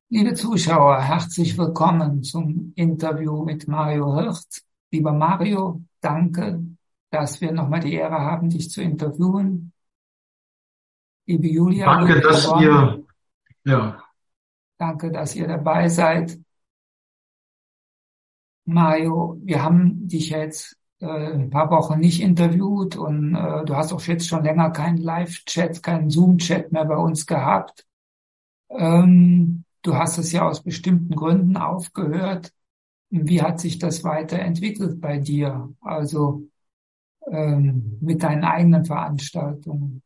Liebe Zuschauer, herzlich willkommen zum Interview mit Mario Hirt. Lieber Mario, danke, dass wir nochmal die Ehre haben, dich zu interviewen. Liebe Julia, Danke, liebe dass Yvonne, ihr, ja, danke, dass ihr dabei seid. Mario, wir haben dich jetzt ein paar Wochen nicht interviewt und du hast auch jetzt schon länger keinen Live-Chat, keinen Zoom-Chat mehr bei uns gehabt. Du hast es ja aus bestimmten Gründen aufgehört. Wie hat sich das weiterentwickelt bei dir? Also mit deinen eigenen Veranstaltungen.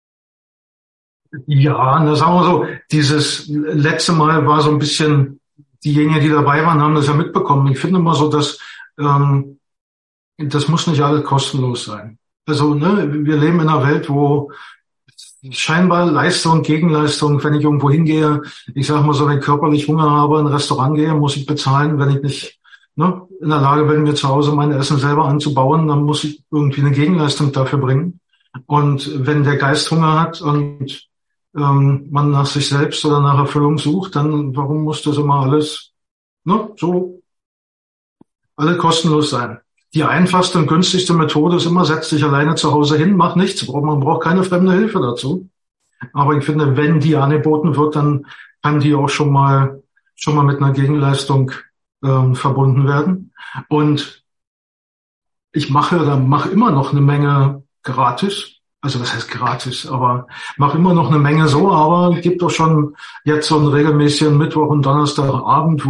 ja, na sagen wir so, dieses letzte Mal war so ein bisschen, diejenigen, die dabei waren, haben das ja mitbekommen. Ich finde immer so, dass das muss nicht alles kostenlos sein. Also, ne, wir leben in einer Welt, wo scheinbar Leistung, Gegenleistung, wenn ich irgendwo hingehe, ich sage mal so, wenn ich körperlich Hunger habe, in ein Restaurant gehe, muss ich bezahlen. Wenn ich nicht, ne, in der Lage bin, mir zu Hause mein Essen selber anzubauen, dann muss ich irgendwie eine Gegenleistung dafür bringen. Und wenn der Geist Hunger hat und man nach sich selbst oder nach Erfüllung sucht, dann warum muss das immer alles, ne, so alle kostenlos sein? Die einfachste und günstigste Methode ist immer, setz dich alleine zu Hause hin, mach nichts. Man braucht keine fremde Hilfe dazu. Aber ich finde, wenn die angeboten wird, dann kann die auch schon mal mit einer Gegenleistung verbunden werden. Und ich mache oder mache immer noch eine Menge gratis. Also was heißt gratis? Aber mache immer noch eine Menge so. Aber gibt doch schon jetzt so einen regelmäßigen Mittwoch und Donnerstagabend,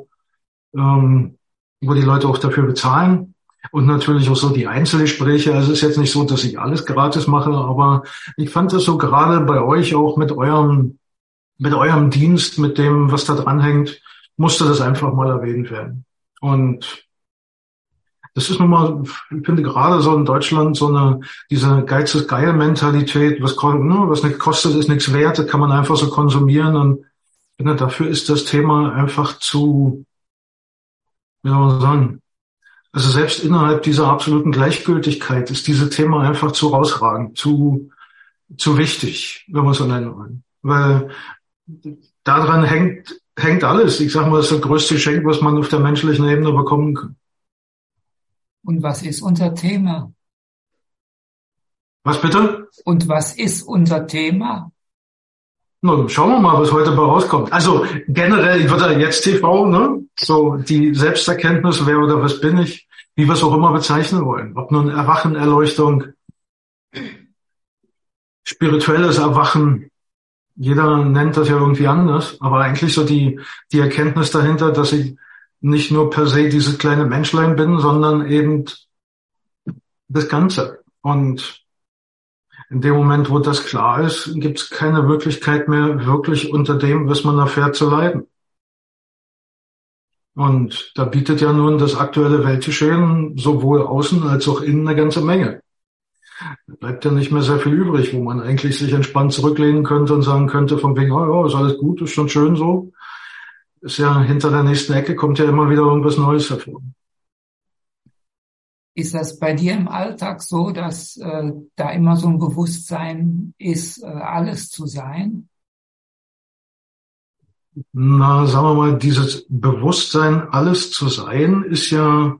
wo die Leute auch dafür bezahlen. Und natürlich auch so die Einzelgespräche. Also es ist jetzt nicht so, dass ich alles gratis mache, aber ich fand das so gerade bei euch auch mit eurem Dienst, mit dem, was da dranhängt, musste das einfach mal erwähnt werden. Und das ist nun mal, ich finde gerade so in Deutschland diese Geiz ist geil Mentalität, was nichts kostet, ist nichts wert, das kann man einfach so konsumieren. Und ich finde, dafür ist das Thema einfach zu, wie soll man sagen, also selbst innerhalb dieser absoluten Gleichgültigkeit ist dieses Thema einfach zu rausragend, zu wichtig, wenn man es so nennen will. Weil daran hängt alles. Ich sage mal, das ist das größte Geschenk, was man auf der menschlichen Ebene bekommen kann. Und was ist unser Thema? Was bitte? Und was ist unser Thema? Nun, schauen wir mal, was heute bei rauskommt. Also generell, ich würde jetzt TV, ne? So die Selbsterkenntnis, wer oder was bin ich, wie wir es auch immer bezeichnen wollen. Ob nun Erwachen, Erleuchtung, spirituelles Erwachen, jeder nennt das ja irgendwie anders, aber eigentlich so die Erkenntnis dahinter, dass ich nicht nur per se dieses kleine Menschlein bin, sondern eben das Ganze. Und in dem Moment, wo das klar ist, gibt es keine Möglichkeit mehr, wirklich unter dem, was man erfährt, zu leiden. Und da bietet ja nun das aktuelle Weltgeschehen sowohl außen als auch innen eine ganze Menge. Da bleibt ja nicht mehr sehr viel übrig, wo man eigentlich sich entspannt zurücklehnen könnte und sagen könnte, von wegen, oh, ja, ist alles gut, ist schon schön so. Ist ja hinter der nächsten Ecke kommt ja immer wieder irgendwas Neues hervor. Ist das bei dir im Alltag so, dass da immer so ein Bewusstsein ist, alles zu sein? Na, sagen wir mal, dieses Bewusstsein, alles zu sein, ist ja,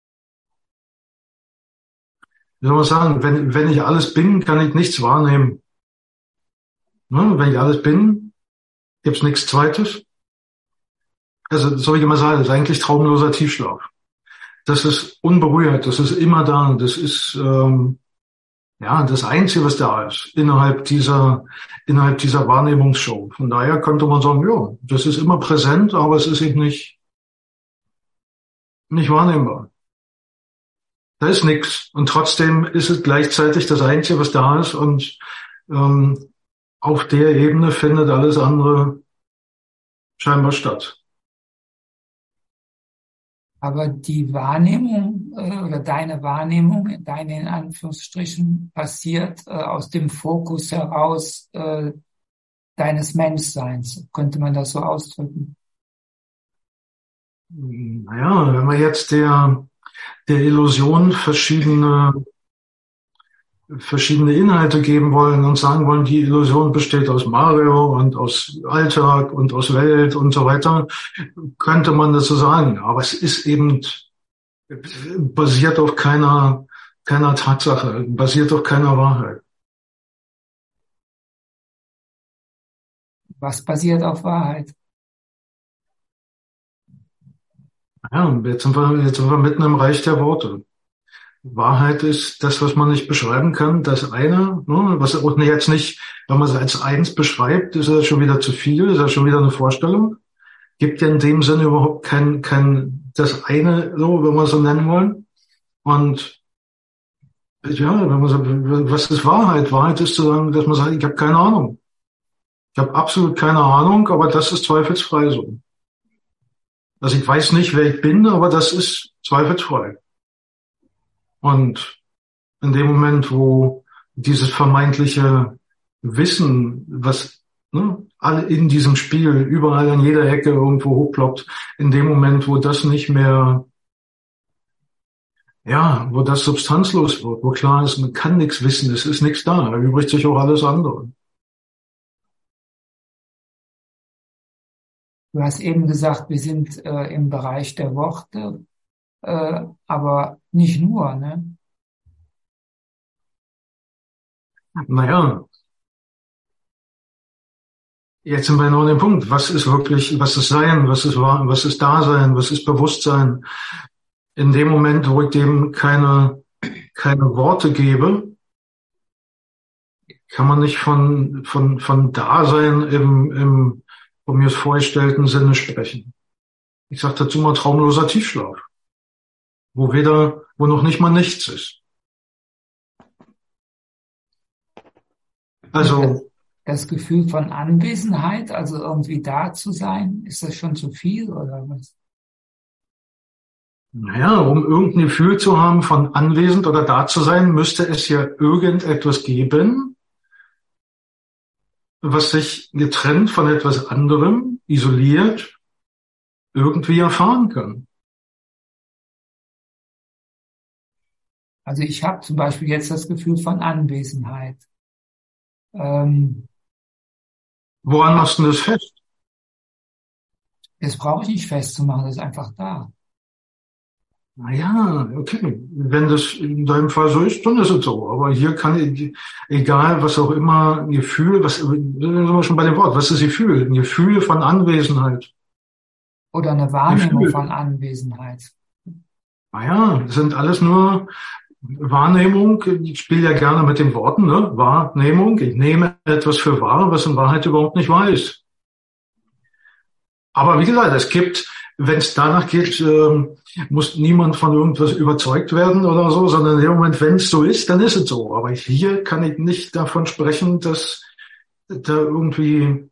wie soll man sagen, wenn ich alles bin, kann ich nichts wahrnehmen. Ne? Wenn ich alles bin, gibt's nichts Zweites. Also, so wie ich immer sage, das ist eigentlich traumloser Tiefschlaf. Das ist unberührt, das ist immer da, das ist ja das Einzige, was da ist innerhalb dieser Wahrnehmungsshow. Von daher könnte man sagen, ja, das ist immer präsent, aber es ist eben nicht wahrnehmbar. Da ist nichts und trotzdem ist es gleichzeitig das Einzige, was da ist und ähm, auf der Ebene findet alles andere scheinbar statt. Aber die Wahrnehmung oder deine in Anführungsstrichen, passiert aus dem Fokus heraus deines Menschseins. Könnte man das so ausdrücken? Naja, wenn wir jetzt der Illusion verschiedene verschiedene Inhalte geben wollen und sagen wollen, die Illusion besteht aus Mario und aus Alltag und aus Welt und so weiter, könnte man das so sagen. Aber es ist eben basiert auf keiner Tatsache, basiert auf keiner Wahrheit. Was basiert auf Wahrheit? Ja, jetzt sind wir mitten im Reich der Worte. Wahrheit ist das, was man nicht beschreiben kann, das eine, ne, was auch jetzt nicht, wenn man es als eins beschreibt, ist das schon wieder zu viel, ist das schon wieder eine Vorstellung. Gibt ja in dem Sinne überhaupt kein das eine, so, wenn wir es so nennen wollen. Und ja, wenn man sagt, was ist Wahrheit? Wahrheit ist zu sagen, dass man sagt, ich habe keine Ahnung. Ich habe absolut keine Ahnung, aber das ist zweifelsfrei so. Also ich weiß nicht, wer ich bin, aber das ist zweifelsfrei. Und in dem Moment, wo dieses vermeintliche Wissen, was alle in diesem Spiel, überall an jeder Ecke irgendwo hochploppt, in dem Moment, wo das nicht mehr, ja, wo das substanzlos wird, wo klar ist, man kann nichts wissen, es ist nichts da, erübrigt sich auch alles andere. Du hast eben gesagt, wir sind im Bereich der Worte, aber nicht nur, ne? Naja, jetzt sind wir noch an dem Punkt, was ist wirklich, was ist Sein, was ist Wahr, was ist Dasein, was ist Bewusstsein? In dem Moment, wo ich dem keine Worte gebe, kann man nicht von Dasein im von mir vorgestellten Sinne sprechen. Ich sage dazu mal traumloser Tiefschlaf, wo noch nicht mal nichts ist. Also das Gefühl von Anwesenheit, also irgendwie da zu sein, ist das schon zu viel oder was? Naja, um irgendein Gefühl zu haben von anwesend oder da zu sein, müsste es ja irgendetwas geben, was sich getrennt von etwas anderem, isoliert, irgendwie erfahren kann. Also ich habe zum Beispiel jetzt das Gefühl von Anwesenheit. Woran machst du das fest? Das brauche ich nicht festzumachen, das ist einfach da. Naja, okay. Wenn das in deinem Fall so ist, dann ist es so. Aber hier kann ich, egal was auch immer, ein Gefühl, sind wir schon bei dem Wort, was ist Gefühl? Ein Gefühl von Anwesenheit. Oder eine Wahrnehmung von Anwesenheit. Naja, das sind alles nur Wahrnehmung. Ich spiele ja gerne mit den Worten, ne? Wahrnehmung. Ich nehme etwas für wahr, was in Wahrheit überhaupt nicht wahr ist. Aber wie gesagt, es gibt, wenn es danach geht, muss niemand von irgendwas überzeugt werden oder so, sondern in dem Moment, wenn es so ist, dann ist es so. Aber hier kann ich nicht davon sprechen, dass da irgendwie,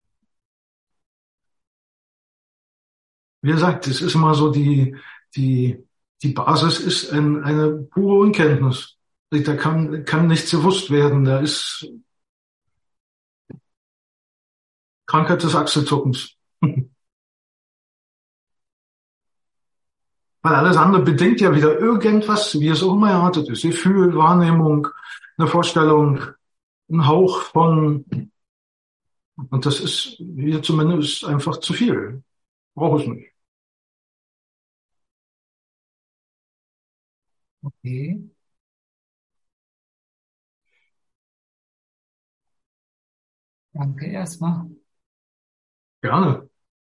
wie gesagt, es ist immer so die Basis ist eine pure Unkenntnis. Da kann nichts gewusst werden. Da ist Krankheit des Achselzuckens. Weil alles andere bedingt ja wieder irgendwas, wie es auch immer erwartet ist. Gefühl, Wahrnehmung, eine Vorstellung, ein Hauch von, und das ist hier zumindest einfach zu viel. Brauche ich nicht. Okay. Danke erstmal. Gerne.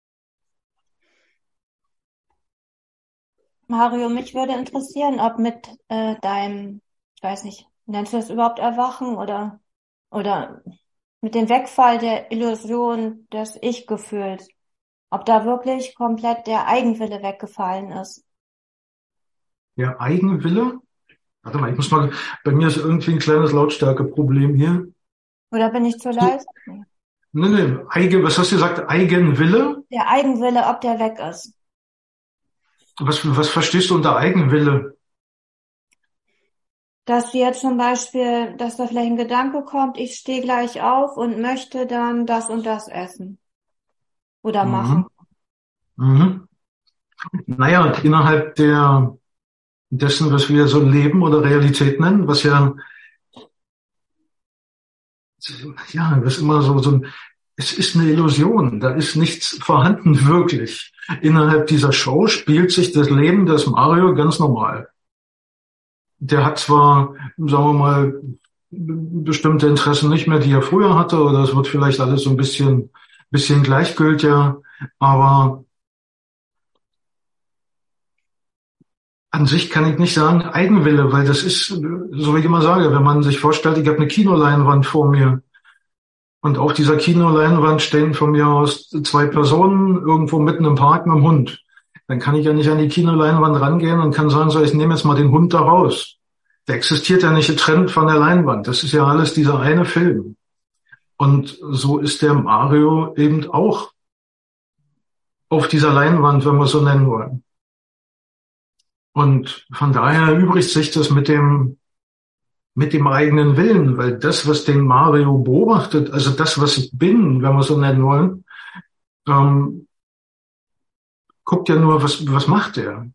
Mario, mich würde interessieren, ob mit deinem, ich weiß nicht, nennst du das überhaupt Erwachen oder mit dem Wegfall der Illusion des Ich-Gefühls, ob da wirklich komplett der Eigenwille weggefallen ist. Der Eigenwille? Warte mal, bei mir ist irgendwie ein kleines Lautstärkeproblem hier. Oder bin ich zu leise? Nee, was hast du gesagt? Eigenwille? Der Eigenwille, ob der weg ist. Was verstehst du unter Eigenwille? Dass jetzt zum Beispiel, dass da vielleicht ein Gedanke kommt, ich stehe gleich auf und möchte dann das und das essen. Oder machen. Mhm. Naja, innerhalb dessen, was wir so Leben oder Realität nennen, was ja ja, das ist immer so es ist eine Illusion. Da ist nichts vorhanden wirklich. Innerhalb dieser Show spielt sich das Leben des Mario ganz normal. Der hat zwar, sagen wir mal, bestimmte Interessen nicht mehr, die er früher hatte, oder es wird vielleicht alles so ein bisschen gleichgültiger, aber an sich kann ich nicht sagen Eigenwille, weil das ist, so wie ich immer sage, wenn man sich vorstellt, ich habe eine Kinoleinwand vor mir und auf dieser Kinoleinwand stehen von mir aus 2 Personen irgendwo mitten im Park mit dem Hund. Dann kann ich ja nicht an die Kinoleinwand rangehen und kann sagen, so, ich nehme jetzt mal den Hund da raus. Der existiert ja nicht getrennt von der Leinwand. Das ist ja alles dieser eine Film. Und so ist der Mario eben auch auf dieser Leinwand, wenn wir es so nennen wollen. Und von daher übrigt sich das mit dem eigenen Willen, weil das, was den Mario beobachtet, also das, was ich bin, wenn wir es so nennen wollen, guckt ja nur, was macht der?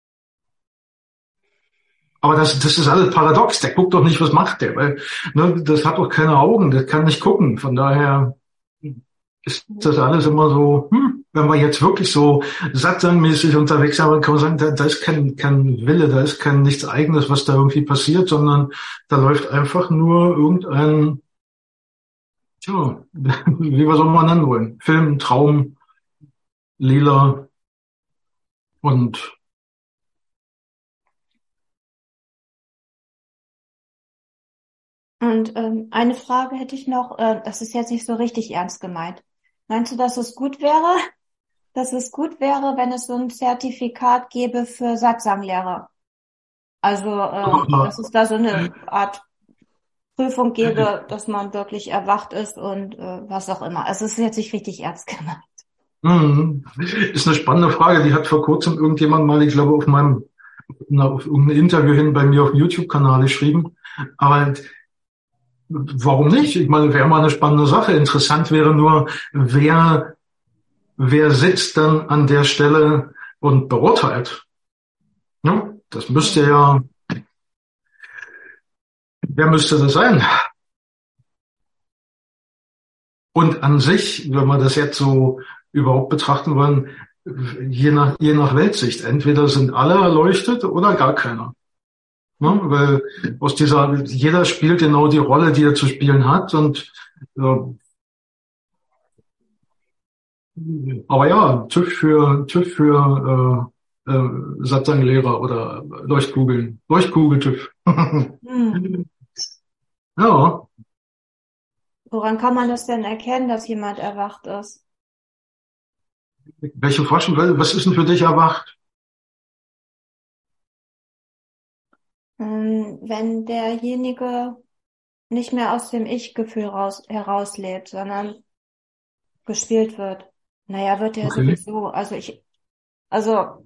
Aber das ist alles paradox. Der guckt doch nicht, was macht der, weil das hat doch keine Augen, das kann nicht gucken. Von daher ist das alles immer so, wenn wir jetzt wirklich so satzangmäßig unterwegs sind, kann man sagen, da ist kein Wille, da ist kein nichts Eigenes, was da irgendwie passiert, sondern da läuft einfach nur irgendein, wie wir es auch mal nennen wollen, Film, Traum, lila und eine Frage hätte ich noch, das ist jetzt nicht so richtig ernst gemeint. Meinst du, dass es gut wäre, wenn es so ein Zertifikat gäbe für Satsanglehrer? Also, dass es da so eine Art Prüfung gäbe, dass man wirklich erwacht ist und was auch immer. Also es ist jetzt nicht richtig ernst gemeint. Ist eine spannende Frage. Die hat vor kurzem irgendjemand mal, ich glaube, auf irgendein Interview hin bei mir auf dem YouTube-Kanal geschrieben. Aber warum nicht? Ich meine, wäre mal eine spannende Sache. Interessant wäre nur, wer sitzt dann an der Stelle und beurteilt? Ja, das müsste ja, wer müsste das sein? Und an sich, wenn wir das jetzt so überhaupt betrachten wollen, je nach Weltsicht, entweder sind alle erleuchtet oder gar keiner. Ja, weil jeder spielt genau die Rolle, die er zu spielen hat und aber ja, TÜV für Satsanglehrer oder Leuchtkugel-TÜV. Ja. Woran kann man das denn erkennen, dass jemand erwacht ist? Welche Forschung, was ist denn für dich erwacht? Wenn derjenige nicht mehr aus dem Ich-Gefühl herauslebt, sondern gespielt wird. Naja, wird er sowieso. Also,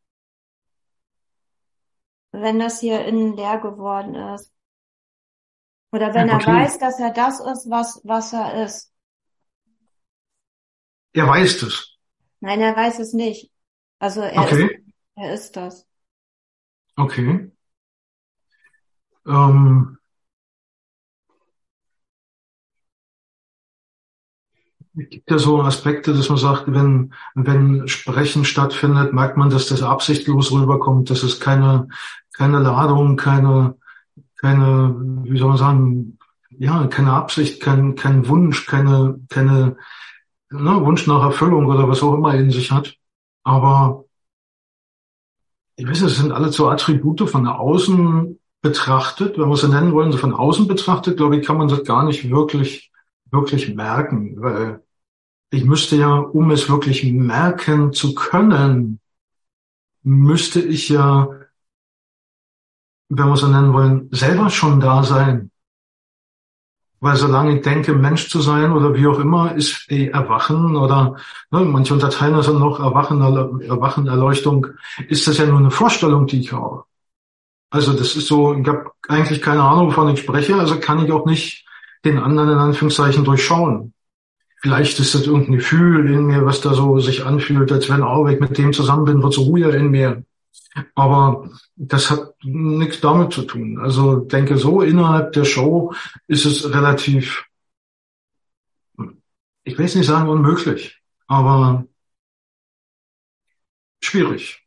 wenn das hier innen leer geworden ist. Oder wenn er weiß, dass er das ist, was er ist. Er weiß es. Nein, er weiß es nicht. Also er ist das. Okay. Es gibt ja so Aspekte, dass man sagt, wenn Sprechen stattfindet, merkt man, dass das absichtlos rüberkommt, dass es keine Ladung, keine, wie soll man sagen, ja, keine Absicht, kein Wunsch, keine Wunsch nach Erfüllung oder was auch immer in sich hat. Aber ich weiß, es sind alles so Attribute von außen betrachtet, wenn wir es so nennen wollen, so von außen betrachtet, glaube ich, kann man das gar nicht wirklich merken, weil ich müsste ja, um es wirklich merken zu können, müsste ich ja, wenn wir es so nennen wollen, selber schon da sein. Weil solange ich denke, Mensch zu sein oder wie auch immer, ist Erwachen oder manche unterteilen das dann noch Erwachen, Erleuchtung, ist das ja nur eine Vorstellung, die ich habe. Also das ist so, ich habe eigentlich keine Ahnung, wovon ich spreche, also kann ich auch nicht den anderen in Anführungszeichen durchschauen. Vielleicht ist das irgendein Gefühl in mir, was da so sich anfühlt, als wenn wenn ich mit dem zusammen bin, wird so ruhiger in mir. Aber das hat nichts damit zu tun. Also denke so, innerhalb der Show ist es relativ ich will jetzt nicht sagen unmöglich, aber schwierig.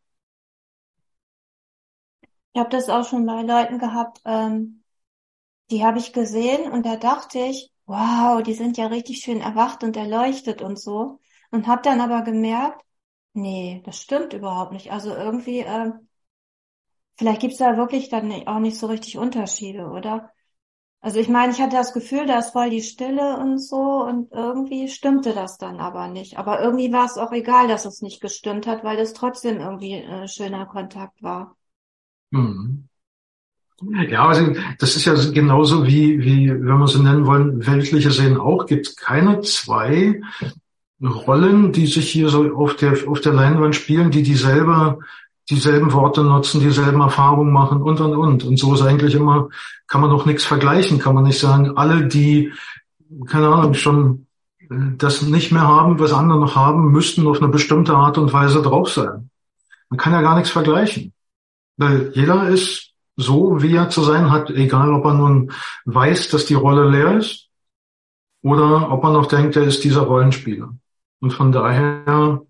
Ich habe das auch schon bei Leuten gehabt, die habe ich gesehen und da dachte ich, wow, die sind ja richtig schön erwacht und erleuchtet und so. Und habe dann aber gemerkt, nee, das stimmt überhaupt nicht. Also irgendwie, vielleicht gibt's da wirklich dann auch nicht so richtig Unterschiede, oder? Also ich meine, ich hatte das Gefühl, da ist voll die Stille und so und irgendwie stimmte das dann aber nicht. Aber irgendwie war es auch egal, dass es nicht gestimmt hat, weil es trotzdem irgendwie schöner Kontakt war. Mhm. Ja, also das ist ja genauso wie, wenn wir so nennen wollen, weltliche Sehen auch. Gibt es keine zwei Rollen, die sich hier so auf der Leinwand spielen, die dieselben Worte nutzen, dieselben Erfahrungen machen und. Und so ist eigentlich immer, kann man doch nichts vergleichen, kann man nicht sagen, alle, die, keine Ahnung, schon das nicht mehr haben, was andere noch haben, müssten auf eine bestimmte Art und Weise drauf sein. Man kann ja gar nichts vergleichen. Weil jeder ist so, wie er zu sein hat, egal ob er nun weiß, dass die Rolle leer ist oder ob er noch denkt, er ist dieser Rollenspieler. Und von daher,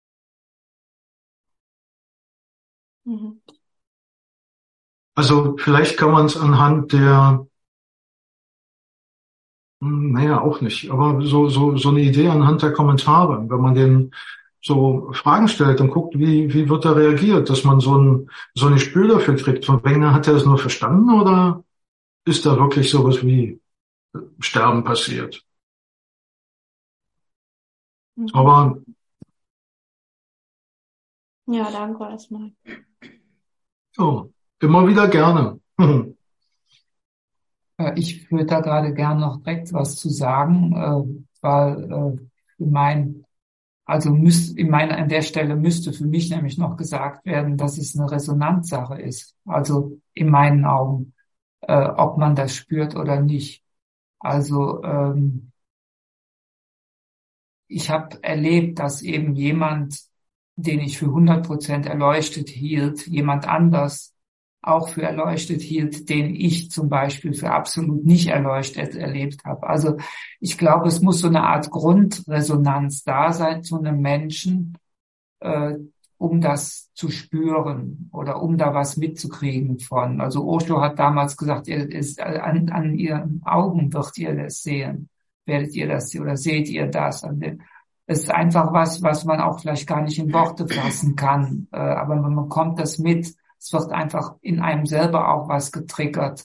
Mhm. also vielleicht kann man es anhand der, naja, auch nicht, aber so eine Idee anhand der Kommentare, wenn man den so Fragen stellt und guckt, wie wird er reagiert, dass man so ein Gespür dafür kriegt, von wegen, hat er es nur verstanden oder ist da wirklich sowas wie Sterben passiert? Mhm. Aber Ja, danke erstmal. so, immer wieder gerne. Ich würde da gerade gern noch direkt was zu sagen, weil an der Stelle müsste für mich nämlich noch gesagt werden, dass es eine Resonanzsache ist. Also in meinen Augen, ob man das spürt oder nicht. Also ich habe erlebt, dass eben jemand, den ich für 100% erleuchtet hielt, jemand anders auch für erleuchtet hielt, den ich zum Beispiel für absolut nicht erleuchtet erlebt habe. Also ich glaube, es muss so eine Art Grundresonanz da sein zu einem Menschen, äh, um das zu spüren oder um da was mitzukriegen von. Also Osho hat damals gesagt, an ihren Augen wird ihr das sehen. Werdet ihr das oder seht ihr das? Es ist einfach was man auch vielleicht gar nicht in Worte fassen kann. Aber man bekommt das mit. Es wird einfach in einem selber auch was getriggert.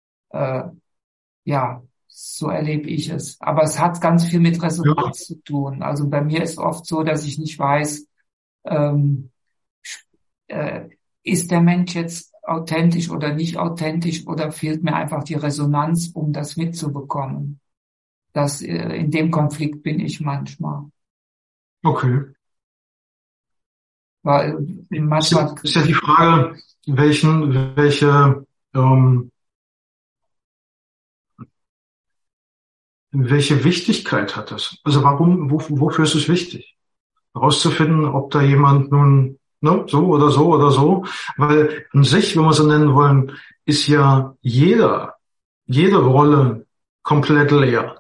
Ja, so erlebe ich es. Aber es hat ganz viel mit Ja, Resonanz zu tun. Also bei mir ist oft so, dass ich nicht weiß, ähm, äh, ist der Mensch jetzt authentisch oder nicht authentisch oder fehlt mir einfach die Resonanz, um das mitzubekommen. In dem Konflikt bin ich manchmal. okay. Weil manchmal, Ist ja die Frage, ähm, welche Wichtigkeit hat das? Also wofür ist es wichtig? Herauszufinden, ob da jemand nun, ne, so oder so oder so. Weil an sich, wenn wir so nennen wollen, ist ja jede Rolle komplett leer.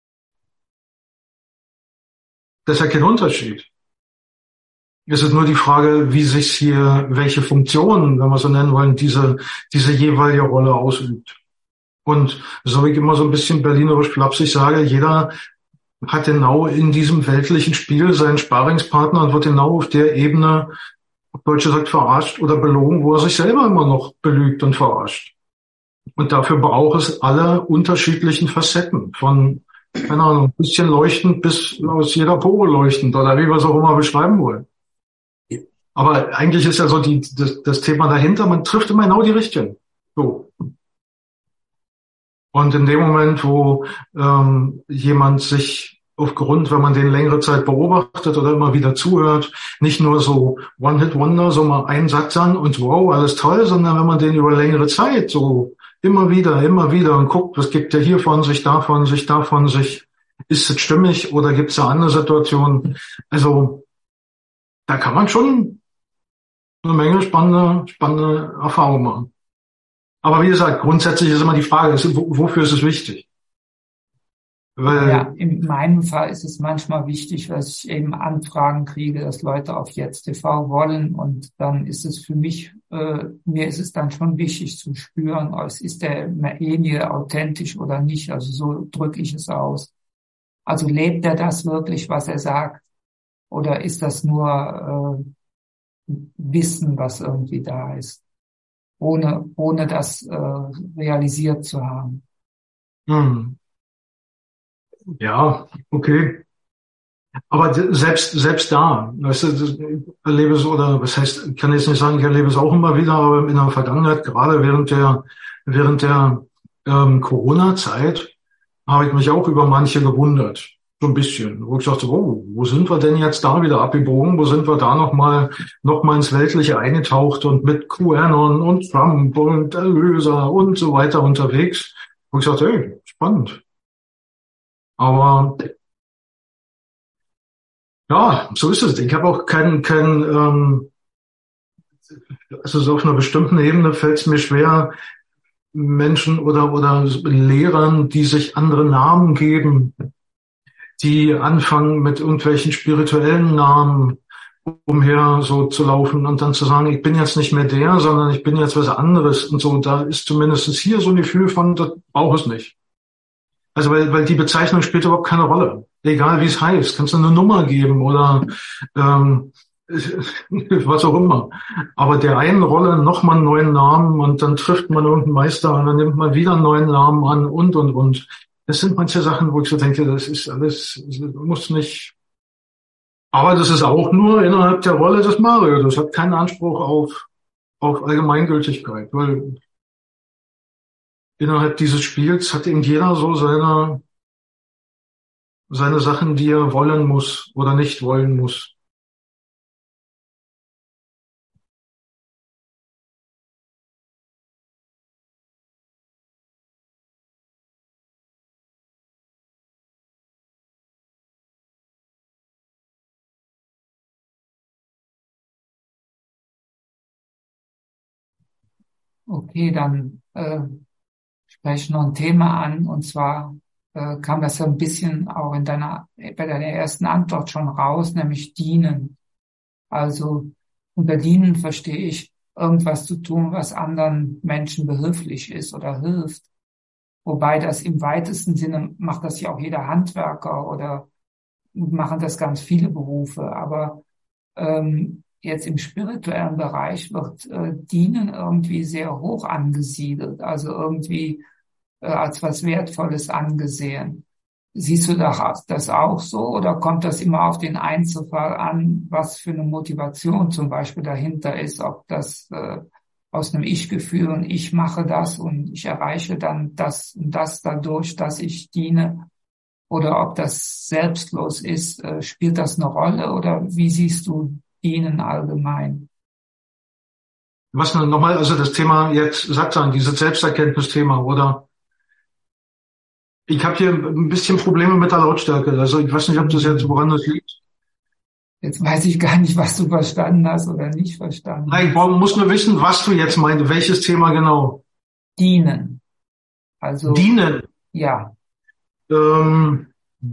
Das ist ja kein Unterschied. Es ist nur die Frage, wie sich hier, welche Funktionen, wenn wir so nennen wollen, diese jeweilige Rolle ausübt. Und so wie ich immer so ein bisschen berlinerisch flapsig sage, jeder hat genau in diesem weltlichen Spiel seinen Sparingspartner und wird genau auf der Ebene, auf Deutsch gesagt, verarscht oder belogen, wo er sich selber immer noch belügt und verarscht. Und dafür braucht es alle unterschiedlichen Facetten von, keine Ahnung, ein bisschen leuchtend bis aus jeder Pore leuchtend oder wie wir es auch immer beschreiben wollen. Aber eigentlich ist ja so das Thema dahinter, man trifft immer genau die Richtigen. So. Und in dem Moment, wo jemand sich aufgrund, wenn man den längere Zeit beobachtet oder immer wieder zuhört, nicht nur so One-Hit-Wonder, so mal einen Satz an und wow, alles toll, sondern wenn man den über längere Zeit so immer wieder und guckt, was gibt der hier von sich, davon sich, ist es stimmig oder gibt es da andere Situationen? Also da kann man schon eine Menge spannende Erfahrungen machen. Aber wie gesagt, grundsätzlich ist immer die Frage, wofür ist es wichtig? Ja, Weil, in meinem Fall ist es manchmal wichtig, dass ich eben Anfragen kriege, dass Leute auf Jetzt TV wollen und dann ist es für mich, mir ist es dann schon wichtig zu spüren, ist derjenige authentisch oder nicht, also so drücke ich es aus. Also lebt er das wirklich, was er sagt, oder ist das nur Wissen, was irgendwie da ist, ohne das realisiert zu haben? hm, ja, okay. Aber selbst da, weißt du, ich erlebe es, oder was heißt, ich kann jetzt nicht sagen, ich erlebe es auch immer wieder, aber in der Vergangenheit, gerade während der Corona-Zeit, habe ich mich auch über manche gewundert. So ein bisschen. Wo ich dachte, oh, wo sind wir denn jetzt da wieder abgebogen? Wo sind wir da noch mal ins Weltliche eingetaucht und mit QAnon und Trump und Erlöser und so weiter unterwegs? Wo ich dachte, hey, spannend. Aber ja, so ist es. Ich habe auch also so auf einer bestimmten Ebene fällt es mir schwer, Menschen oder Lehrern, die sich andere Namen geben, die anfangen mit irgendwelchen spirituellen Namen umher so zu laufen und dann zu sagen, ich bin jetzt nicht mehr der, sondern ich bin jetzt was anderes und so. Da ist zumindest hier so ein Gefühl von, das brauche ich nicht. Also weil die Bezeichnung spielt überhaupt keine Rolle. Egal wie es heißt, kannst du eine Nummer geben oder was auch immer. Aber der einen Rolle nochmal einen neuen Namen und dann trifft man irgendeinen Meister und dann nimmt man wieder einen neuen Namen an und. Das sind manche Sachen, wo ich so denke, das ist alles, das muss nicht. Aber das ist auch nur innerhalb der Rolle des Mario. Das hat keinen Anspruch auf Allgemeingültigkeit, weil innerhalb dieses Spiels hat eben jeder so seine Sachen, die er wollen muss oder nicht wollen muss. Okay, dann spreche ich noch ein Thema an und zwar kam das ja ein bisschen auch bei deiner ersten Antwort schon raus, nämlich dienen. Also unter dienen verstehe ich irgendwas zu tun, was anderen Menschen behilflich ist oder hilft. Wobei das im weitesten Sinne macht das ja auch jeder Handwerker oder machen das ganz viele Berufe. Aber jetzt im spirituellen Bereich wird Dienen irgendwie sehr hoch angesiedelt, also irgendwie als was Wertvolles angesehen. Siehst du das auch so oder kommt das immer auf den Einzelfall an, was für eine Motivation zum Beispiel dahinter ist, ob das aus einem Ich-Gefühl und ich mache das und ich erreiche dann das und das dadurch, dass ich diene, oder ob das selbstlos ist, spielt das eine Rolle oder wie siehst du Dienen allgemein? Was nochmal, also das Thema jetzt, sagt dann, dieses Selbsterkenntnisthema, oder? Ich habe hier ein bisschen Probleme mit der Lautstärke. Also ich weiß nicht, ob das jetzt, woran das liegt. Jetzt weiß ich gar nicht, was du verstanden hast oder nicht verstanden Nein, ich muss nur wissen, was du jetzt meinst, welches Thema genau. Dienen. Also, Dienen. ja. Ähm,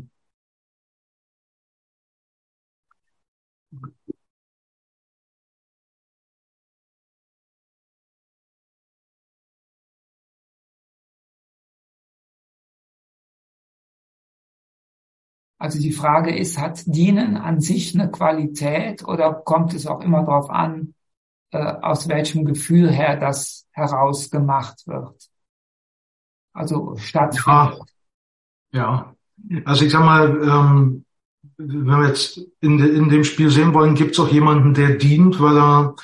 Also die Frage ist, hat Dienen an sich eine Qualität oder kommt es auch immer darauf an, aus welchem Gefühl her das herausgemacht wird? Also stattfindet. ja. Also ich sag mal, wenn wir jetzt in dem Spiel sehen wollen, gibt es auch jemanden, der dient, weil er,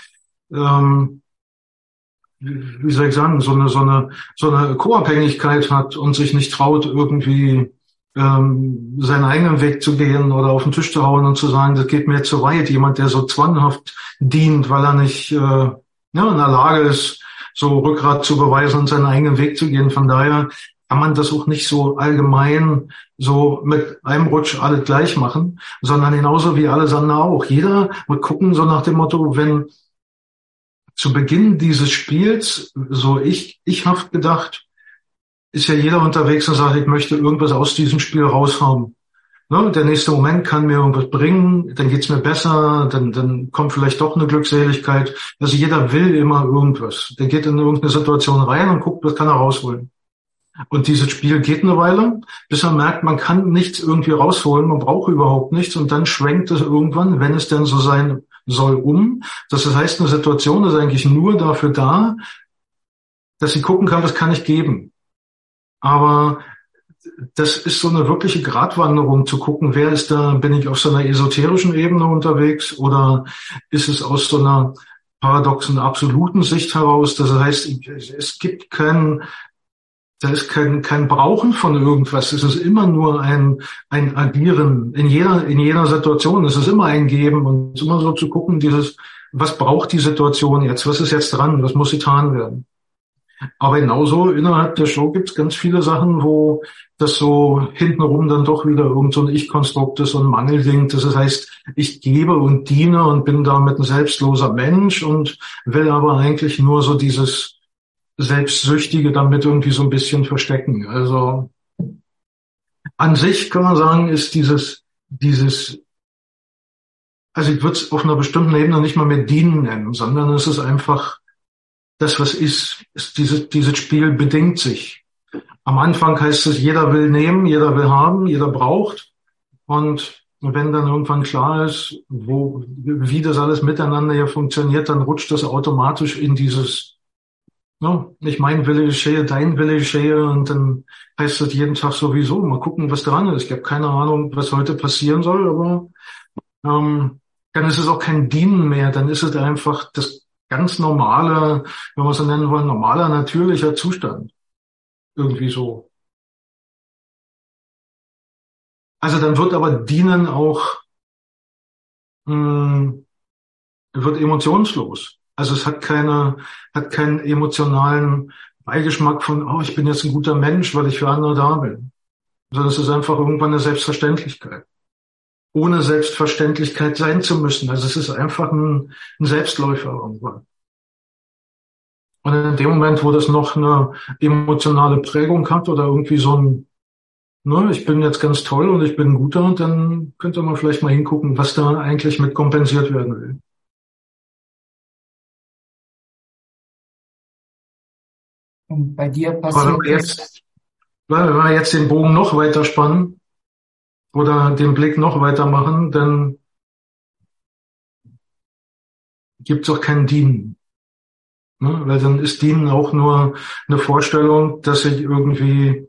wie soll ich sagen, so eine Co-Abhängigkeit hat und sich nicht traut, irgendwie seinen eigenen Weg zu gehen oder auf den Tisch zu hauen und zu sagen, das geht mir zu weit. Jemand, der so zwanghaft dient, weil er nicht in der Lage ist, so Rückgrat zu beweisen und seinen eigenen Weg zu gehen. Von daher kann man das auch nicht so allgemein so mit einem Rutsch alle gleich machen, sondern genauso wie alles andere auch. Jeder wird gucken, so nach dem Motto, wenn zu Beginn dieses Spiels so ichhaft gedacht, ist ja jeder unterwegs und sagt, ich möchte irgendwas aus diesem Spiel raushaben. Ne? Der nächste Moment kann mir irgendwas bringen, dann geht's mir besser, dann kommt vielleicht doch eine Glückseligkeit. Also jeder will immer irgendwas. Der geht in irgendeine Situation rein und guckt, was kann er rausholen. Und dieses Spiel geht eine Weile, bis er merkt, man kann nichts irgendwie rausholen, man braucht überhaupt nichts und dann schwenkt es irgendwann, wenn es denn so sein soll, um. Das heißt, eine Situation ist eigentlich nur dafür da, dass sie gucken kann, was kann ich geben. Aber das ist so eine wirkliche Gratwanderung zu gucken, wer ist da, bin ich auf so einer esoterischen Ebene unterwegs oder ist es aus so einer paradoxen, absoluten Sicht heraus. Das heißt, es gibt da ist kein Brauchen von irgendwas. Es ist immer nur ein Agieren. In jeder Situation ist es immer ein Geben und es ist immer so zu gucken, was braucht die Situation jetzt? Was ist jetzt dran? Was muss getan werden? Aber genauso innerhalb der Show gibt es ganz viele Sachen, wo das so hintenrum dann doch wieder irgend so ein Ich-Konstrukt ist und ein Mangelding. Das heißt, ich gebe und diene und bin damit ein selbstloser Mensch und will aber eigentlich nur so dieses Selbstsüchtige damit irgendwie so ein bisschen verstecken. Also an sich kann man sagen, ist also ich würde es auf einer bestimmten Ebene nicht mal mehr dienen nennen, sondern es ist einfach das, was ist dieses Spiel bedingt sich. Am Anfang heißt es, jeder will nehmen, jeder will haben, jeder braucht. Und wenn dann irgendwann klar ist, wie das alles miteinander hier funktioniert, dann rutscht das automatisch in dieses, ja, nicht mein Wille geschehe, dein Wille geschehe. Und dann heißt es jeden Tag sowieso, mal gucken, was dran ist. Ich habe keine Ahnung, was heute passieren soll, aber dann ist es auch kein Dienen mehr. Dann ist es einfach das ganz normale, wenn wir es so nennen wollen, normaler, natürlicher Zustand. Irgendwie so. Also dann wird aber Dienen auch, wird emotionslos. Also es hat keinen emotionalen Beigeschmack von, oh, ich bin jetzt ein guter Mensch, weil ich für andere da bin. Sondern es ist einfach irgendwann eine Selbstverständlichkeit. Ohne Selbstverständlichkeit sein zu müssen. Also es ist einfach ein Selbstläufer irgendwann. Und in dem Moment, wo das noch eine emotionale Prägung hat oder irgendwie so ich bin jetzt ganz toll und ich bin ein guter, dann könnte man vielleicht mal hingucken, was da eigentlich mit kompensiert werden will. Und bei dir Aber passiert wenn wir jetzt den Bogen noch weiter spannen oder den Blick noch weiter machen, dann gibt es auch kein Dienen. Ne? Weil dann ist Dienen auch nur eine Vorstellung, dass ich irgendwie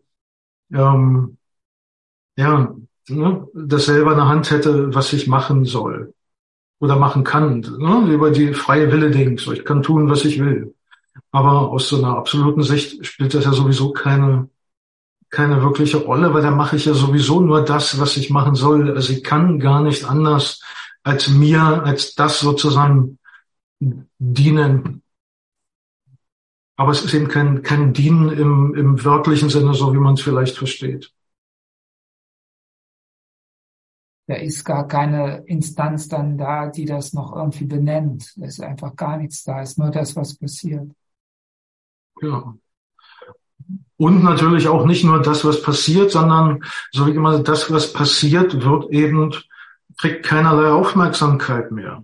das selber in der Hand hätte, was ich machen soll oder machen kann. Ne? Über die freie Wille-Ding. So, ich kann tun, was ich will. Aber aus so einer absoluten Sicht spielt das ja sowieso keine wirkliche Rolle, weil da mache ich ja sowieso nur das, was ich machen soll. Also ich kann gar nicht anders als das sozusagen dienen. Aber es ist eben kein Dienen im wörtlichen Sinne, so wie man es vielleicht versteht. da ist gar keine Instanz dann da, die das noch irgendwie benennt. Da ist einfach gar nichts da, ist nur das, was passiert. Ja. Und natürlich auch nicht nur das, was passiert, sondern so wie immer das, was passiert, kriegt keinerlei Aufmerksamkeit mehr.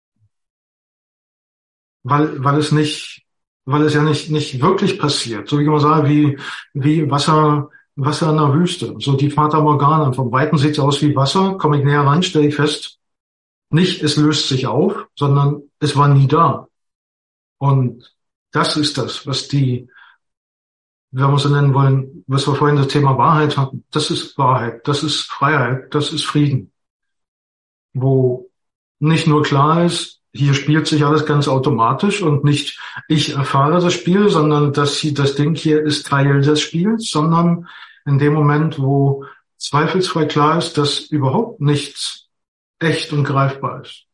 Weil es ja nicht wirklich passiert. So wie ich immer sage, wie Wasser in der Wüste. So die Fata Morgana. Vom Weiten sieht es aus wie Wasser. Komme ich näher ran, stelle ich fest, nicht es löst sich auf, sondern es war nie da. Und das ist das, wenn wir es so nennen wollen, was wir vorhin das Thema Wahrheit hatten. Das ist Wahrheit, das ist Freiheit, das ist Frieden. Wo nicht nur klar ist, hier spielt sich alles ganz automatisch und nicht ich erfahre das Das Ding hier ist Teil des Spiels, sondern in dem Moment, wo zweifelsfrei klar ist, dass überhaupt nichts echt und greifbar ist.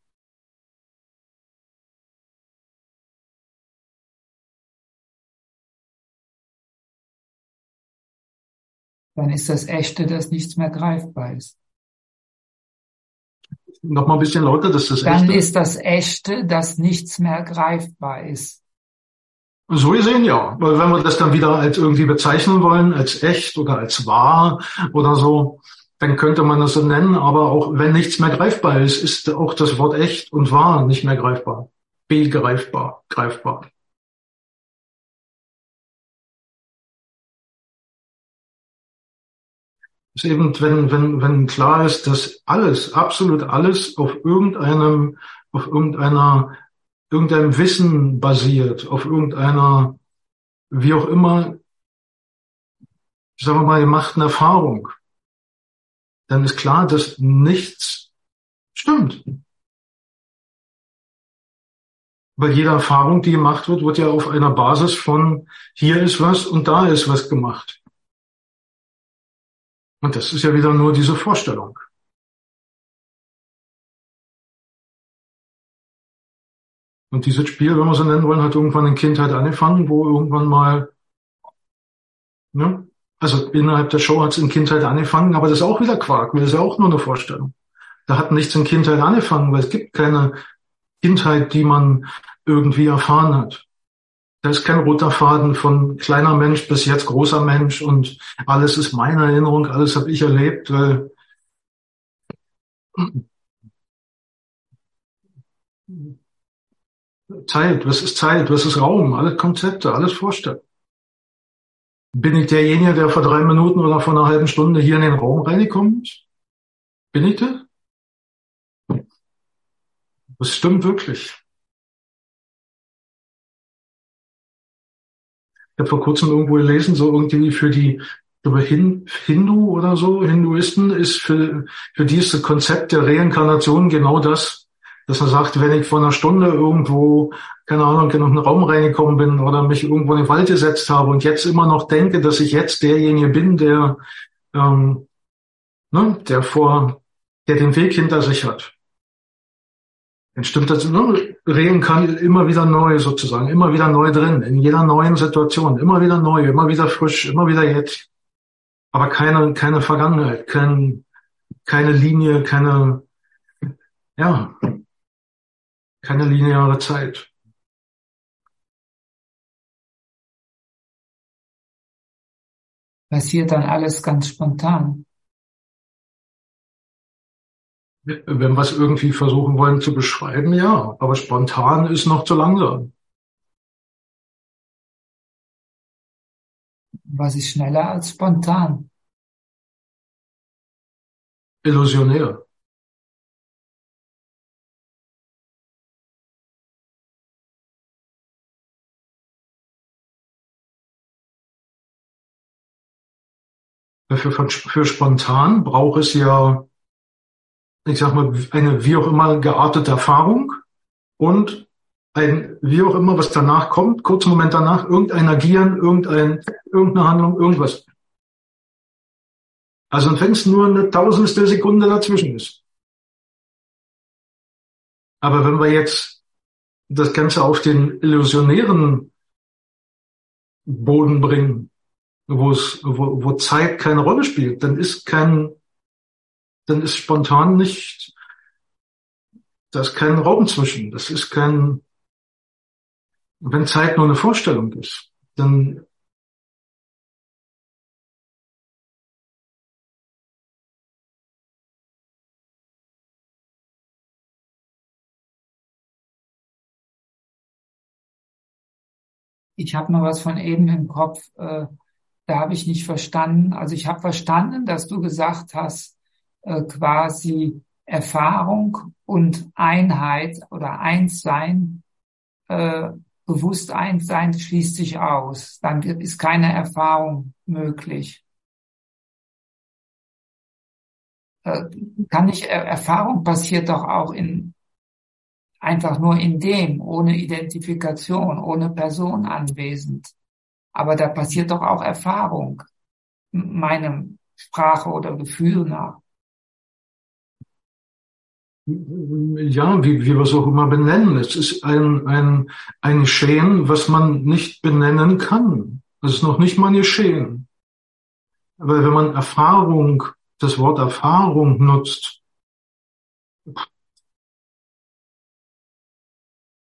Dann ist das Echte, dass nichts mehr greifbar ist. Noch mal ein bisschen lauter, das ist das Dann Echte. ist das Echte, dass nichts mehr greifbar ist. So gesehen ja, weil wenn wir das dann wieder als irgendwie bezeichnen wollen, als echt oder als wahr oder so, dann könnte man das so nennen, aber auch wenn nichts mehr greifbar ist, ist auch das Wort echt und wahr nicht mehr greifbar. Begreifbar, greifbar. Ist eben, wenn klar ist, dass alles, absolut alles irgendeinem Wissen basiert, auf irgendeiner, wie auch immer, sagen wir mal, gemachten Erfahrung, dann ist klar, dass nichts stimmt. Weil jede Erfahrung, die gemacht wird, wird ja auf einer Basis von hier ist was und da ist was gemacht. Und das ist ja wieder nur diese Vorstellung. Und dieses Spiel, wenn wir so nennen wollen, hat irgendwann in Kindheit angefangen, wo irgendwann mal, ne? Also innerhalb der Show hat es in Kindheit angefangen, aber das ist auch wieder Quark, weil das ist ja auch nur eine Vorstellung. Da hat nichts in Kindheit angefangen, weil es gibt keine Kindheit, die man irgendwie erfahren hat. Da ist kein roter Faden von kleiner Mensch bis jetzt großer Mensch und alles ist meine Erinnerung, alles habe ich erlebt. Zeit, was ist Raum, alle Konzepte, alles Vorstellung. Bin ich derjenige, der vor 3 Minuten oder vor einer halben Stunde hier in den Raum reingekommen ist? Bin ich das? Das stimmt wirklich. Ich habe vor kurzem irgendwo gelesen, so irgendwie für die über Hindu oder so, Hinduisten ist für die ist das Konzept der Reinkarnation genau das, dass man sagt, wenn ich vor einer Stunde irgendwo, keine Ahnung, in einen Raum reingekommen bin oder mich irgendwo in den Wald gesetzt habe und jetzt immer noch denke, dass ich jetzt derjenige bin, ähm, der den Weg hinter sich hat. Dann stimmt das, ne? Reinkarnieren immer wieder neu sozusagen, immer wieder neu drin, in jeder neuen Situation, immer wieder neu, immer wieder frisch, immer wieder jetzt. Aber keine Vergangenheit, keine Linie, ja, keine lineare Zeit. Passiert dann alles ganz spontan. Wenn wir es irgendwie versuchen wollen zu beschreiben, ja, aber spontan ist noch zu langsam. Was ist schneller als spontan? Illusionär. Für spontan braucht es ja, ich sag mal, eine wie auch immer geartete Erfahrung und ein wie auch immer, was danach kommt, kurzen Moment danach, irgendein Agieren, irgendeine Handlung, irgendwas. Also wenn es nur eine tausendstel Sekunde dazwischen ist. Aber wenn wir jetzt das Ganze auf den illusionären Boden bringen, wo Zeit keine Rolle spielt, dann ist spontan nicht, da ist kein Raum zwischen. Wenn Zeit nur eine Vorstellung ist, dann Ich habe noch was von eben im Kopf, da habe ich nicht verstanden. Also ich habe verstanden, dass du gesagt hast, quasi Erfahrung und Einheit oder Einssein, Bewusstsein schließt sich aus. Dann ist keine Erfahrung möglich. Erfahrung passiert doch auch einfach nur in dem, ohne Identifikation, ohne Person anwesend. Aber da passiert doch auch Erfahrung, meinem Sprache oder Gefühl nach. ja, wie wir es auch immer benennen. Es ist ein Geschehen, was man nicht benennen kann. Es ist noch nicht mal ein Geschehen. Aber wenn man das Wort Erfahrung, nutzt,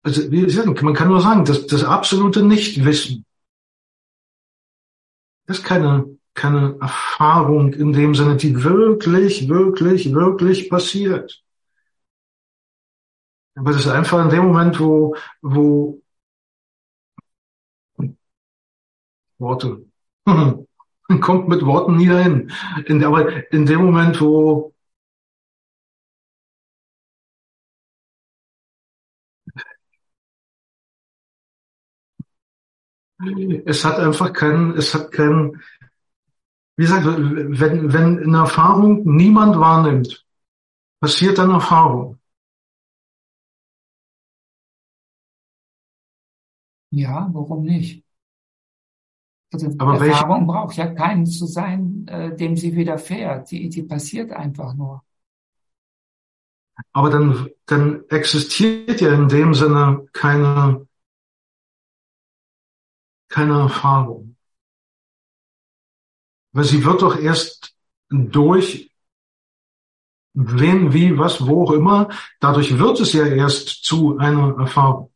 also wie gesagt, man kann nur sagen, das absolute Nichtwissen, das ist keine Erfahrung in dem Sinne, die wirklich, wirklich, wirklich passiert. Aber das ist einfach in dem Moment, wo Worte, kommt mit Worten nie dahin. Aber in dem Moment, wo es hat keinen, wie gesagt, wenn eine Erfahrung niemand wahrnimmt, passiert dann Erfahrung. Ja, warum nicht? Also Aber Erfahrung braucht ja keinen zu sein, dem sie widerfährt. Die passiert einfach nur. aber dann existiert ja in dem Sinne keine Erfahrung. Weil sie wird doch erst durch wen, wie, was, wo auch immer, dadurch wird es ja erst zu einer Erfahrung.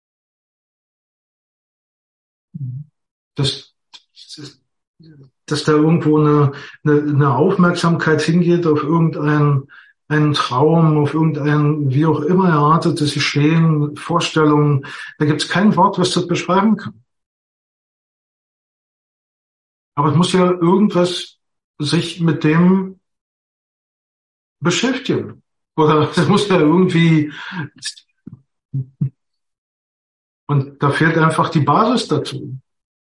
Dass, dass da irgendwo eine Aufmerksamkeit hingeht auf einen Traum, auf irgendein, wie auch immer erartetes Geschehen, Vorstellungen. Da gibt es kein Wort, was das beschreiben kann. Aber es muss ja irgendwas sich mit dem beschäftigen. Oder es muss ja irgendwie, und da fehlt einfach die Basis dazu.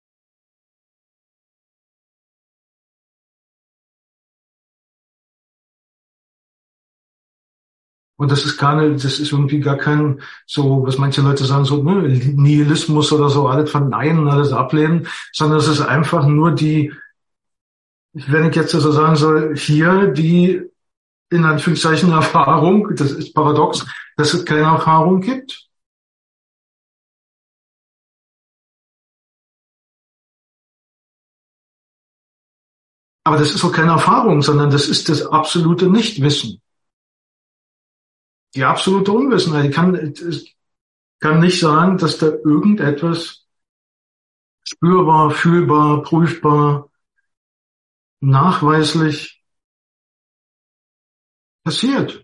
Und das ist irgendwie gar kein, so, was manche Leute sagen, so, ne, Nihilismus oder so, alles verneinen, alles ablehnen, sondern es ist einfach nur wenn ich jetzt so sagen soll, hier die, in Anführungszeichen, Erfahrung, das ist paradox, dass es keine Erfahrung gibt. Aber das ist auch keine Erfahrung, sondern das ist das absolute Nichtwissen. Die absolute Unwissenheit. Ich kann nicht sagen, dass da irgendetwas spürbar, fühlbar, prüfbar, nachweislich passiert.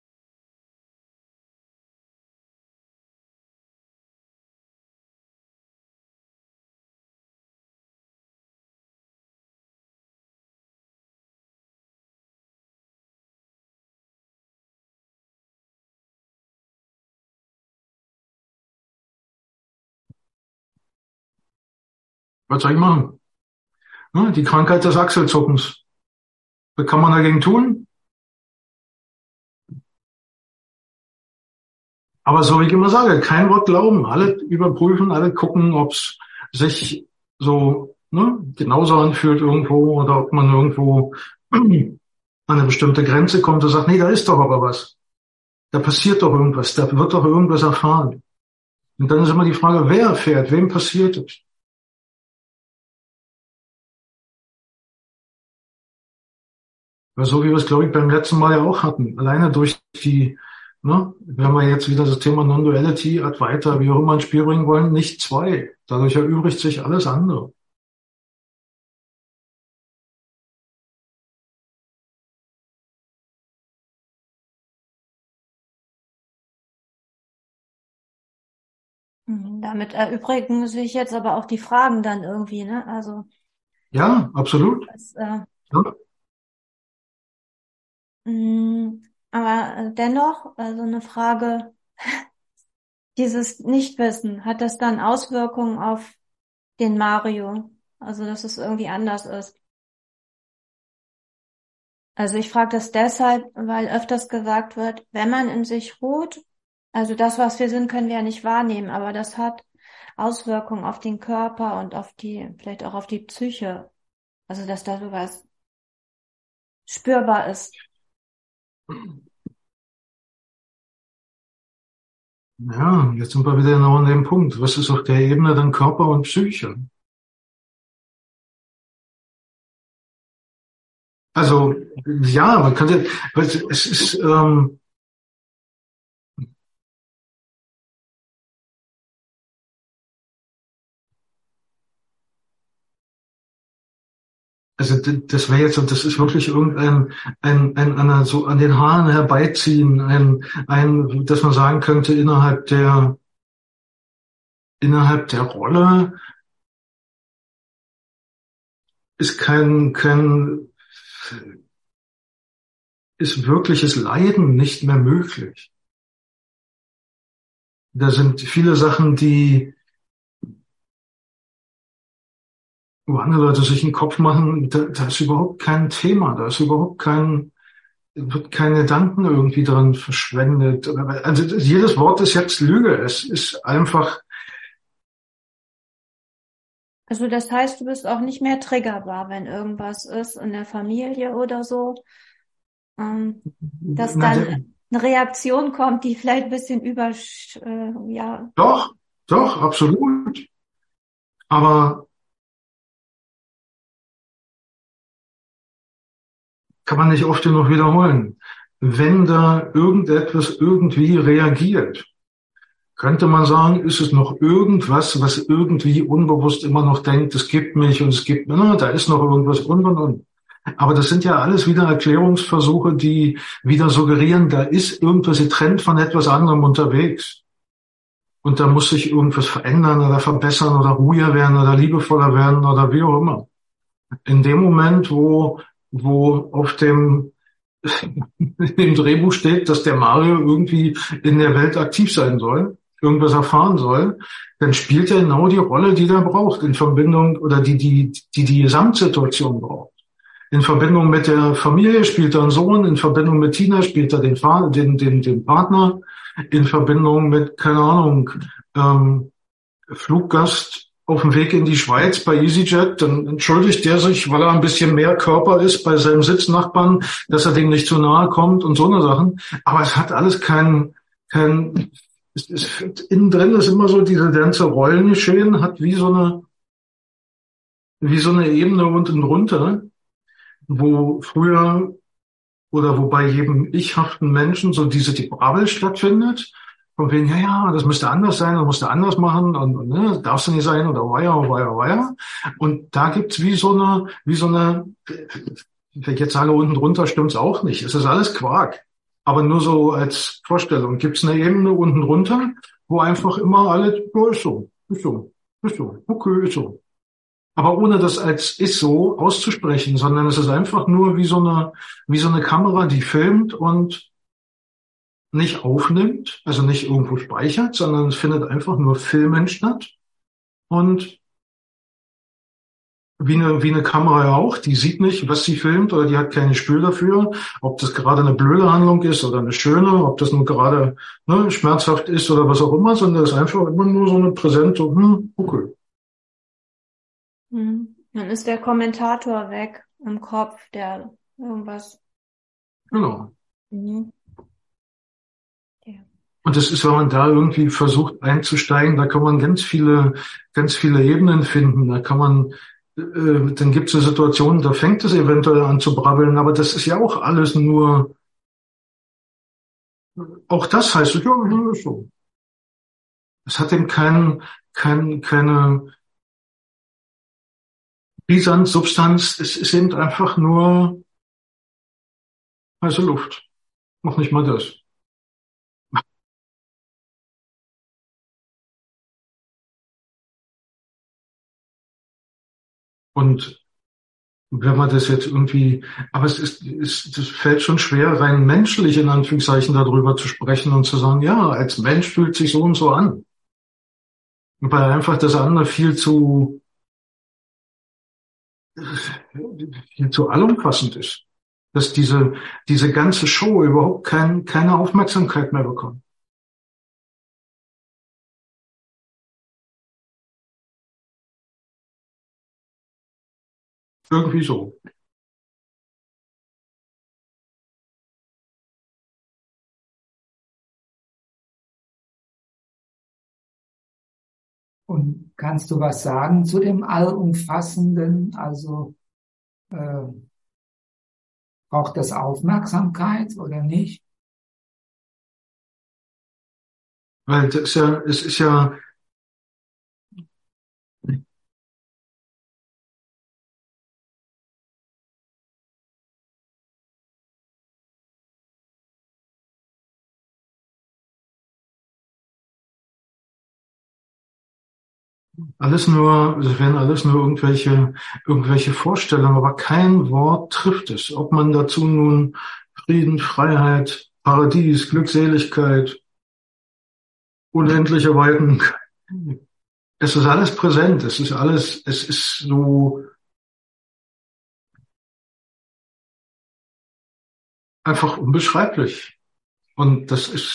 Was soll ich machen? Ne, die Krankheit des Achselzuckens. Was kann man dagegen tun? Aber so wie ich immer sage, kein Wort glauben, alle überprüfen, alle gucken, ob es sich so genauso anfühlt irgendwo oder ob man irgendwo an eine bestimmte Grenze kommt und sagt, nee, da ist doch aber was. Da passiert doch irgendwas, da wird doch irgendwas erfahren. Und dann ist immer die Frage, wer erfährt, wem passiert es? Weil so wie wir es, glaube ich, beim letzten Mal ja auch hatten, alleine durch wenn wir jetzt wieder das Thema Non-Duality, Advaita, wie auch immer ins Spiel bringen wollen, nicht zwei. Dadurch erübrigt sich alles andere. Damit erübrigen sich jetzt aber auch die Fragen dann irgendwie, ne? Also, Ja, absolut. das, Ja. aber dennoch, also eine Frage, dieses Nichtwissen, hat das dann Auswirkungen auf den Mario? Also, dass es irgendwie anders ist. Also ich frage das deshalb, weil öfters gesagt wird, wenn man in sich ruht, also das, was wir sind, können wir ja nicht wahrnehmen, aber das hat Auswirkungen auf den Körper und vielleicht auch auf die Psyche. Also dass da sowas spürbar ist. Ja, jetzt sind wir wieder genau an dem Punkt. Was ist auf der Ebene dann Körper und Psyche? Also, ja, man könnte, es ist, Also das wäre jetzt, das ist wirklich irgendein so an den Haaren herbeiziehen, dass man sagen könnte, innerhalb der Rolle ist ist wirkliches Leiden nicht mehr möglich. Da sind viele Sachen, wo andere Leute sich einen Kopf machen, da ist überhaupt kein Thema, da ist wird keine Gedanken irgendwie dran verschwendet. Also jedes Wort ist jetzt Lüge. Es ist einfach, Also das heißt, du bist auch nicht mehr triggerbar, wenn irgendwas ist in der Familie oder so, dass na, dann eine Reaktion kommt, die vielleicht ein bisschen ja. doch, absolut. Aber kann man nicht oft genug wiederholen. Wenn da irgendetwas irgendwie reagiert, könnte man sagen, ist es noch irgendwas, was irgendwie unbewusst immer noch denkt, es gibt mich und es gibt, da ist noch irgendwas und. Aber das sind ja alles wieder Erklärungsversuche, die wieder suggerieren, da ist irgendwas getrennt von etwas anderem unterwegs. Und da muss sich irgendwas verändern oder verbessern oder ruhiger werden oder liebevoller werden oder wie auch immer. In dem Moment, wo auf im Drehbuch steht, dass der Mario irgendwie in der Welt aktiv sein soll, irgendwas erfahren soll, dann spielt er genau die Rolle, die der braucht, in Verbindung oder die Gesamtsituation braucht. In Verbindung mit der Familie spielt er einen Sohn, in Verbindung mit Tina spielt er den Partner, in Verbindung mit, keine Ahnung, Fluggast auf dem Weg in die Schweiz bei EasyJet, dann entschuldigt der sich, weil er ein bisschen mehr Körper ist bei seinem Sitznachbarn, dass er dem nicht zu nahe kommt und so eine Sachen. Aber es hat alles innen drin ist immer so, diese ganze Rollengeschehen hat wie so eine Ebene unten drunter, wo früher oder wo bei jedem ichhaften Menschen so die Brabbel stattfindet. Von wegen, ja, das müsste anders sein, das musst du anders machen und ne, darfst du nicht sein oder weia. Und da gibt's wie so eine, jetzt alle unten drunter stimmt's auch nicht. Es ist alles Quark. Aber nur so als Vorstellung. Gibt's eine Ebene unten drunter, wo einfach immer alle, ja, ist so, okay, ist so. Aber ohne das als ist so auszusprechen, sondern es ist einfach nur wie so eine Kamera, die filmt und nicht aufnimmt, also nicht irgendwo speichert, sondern es findet einfach nur filmen statt. Und wie eine Kamera ja auch, die sieht nicht, was sie filmt, oder die hat kein Gespür dafür, ob das gerade eine blöde Handlung ist oder eine schöne, ob das nur gerade schmerzhaft ist oder was auch immer, sondern es ist einfach immer nur so eine präsente, okay. Dann ist der Kommentator weg im Kopf, der irgendwas. Genau. Mhm. Ja. Und das ist, wenn man da irgendwie versucht einzusteigen, da kann man ganz viele Ebenen finden. Da kann man, dann gibt es eine Situation, da fängt es eventuell an zu brabbeln, aber das ist ja auch alles nur, auch das heißt, ja, ist so. Es hat eben keine Brisanz, Substanz, es ist eben einfach nur heiße Luft. Noch nicht mal das. Und wenn man das jetzt irgendwie, aber das fällt schon schwer, rein menschlich in Anführungszeichen darüber zu sprechen und zu sagen, ja, als Mensch fühlt sich so und so an. Weil einfach das andere viel zu allumfassend ist. Dass diese ganze Show überhaupt keine Aufmerksamkeit mehr bekommt. Irgendwie so. Und kannst du was sagen zu dem Allumfassenden? Also braucht das Aufmerksamkeit oder nicht? Weil es ist ja, Es werden alles nur irgendwelche Vorstellungen, aber kein Wort trifft es. Ob man dazu nun Frieden, Freiheit, Paradies, Glückseligkeit, unendliche Weiten, es ist alles präsent, es ist so einfach unbeschreiblich. Und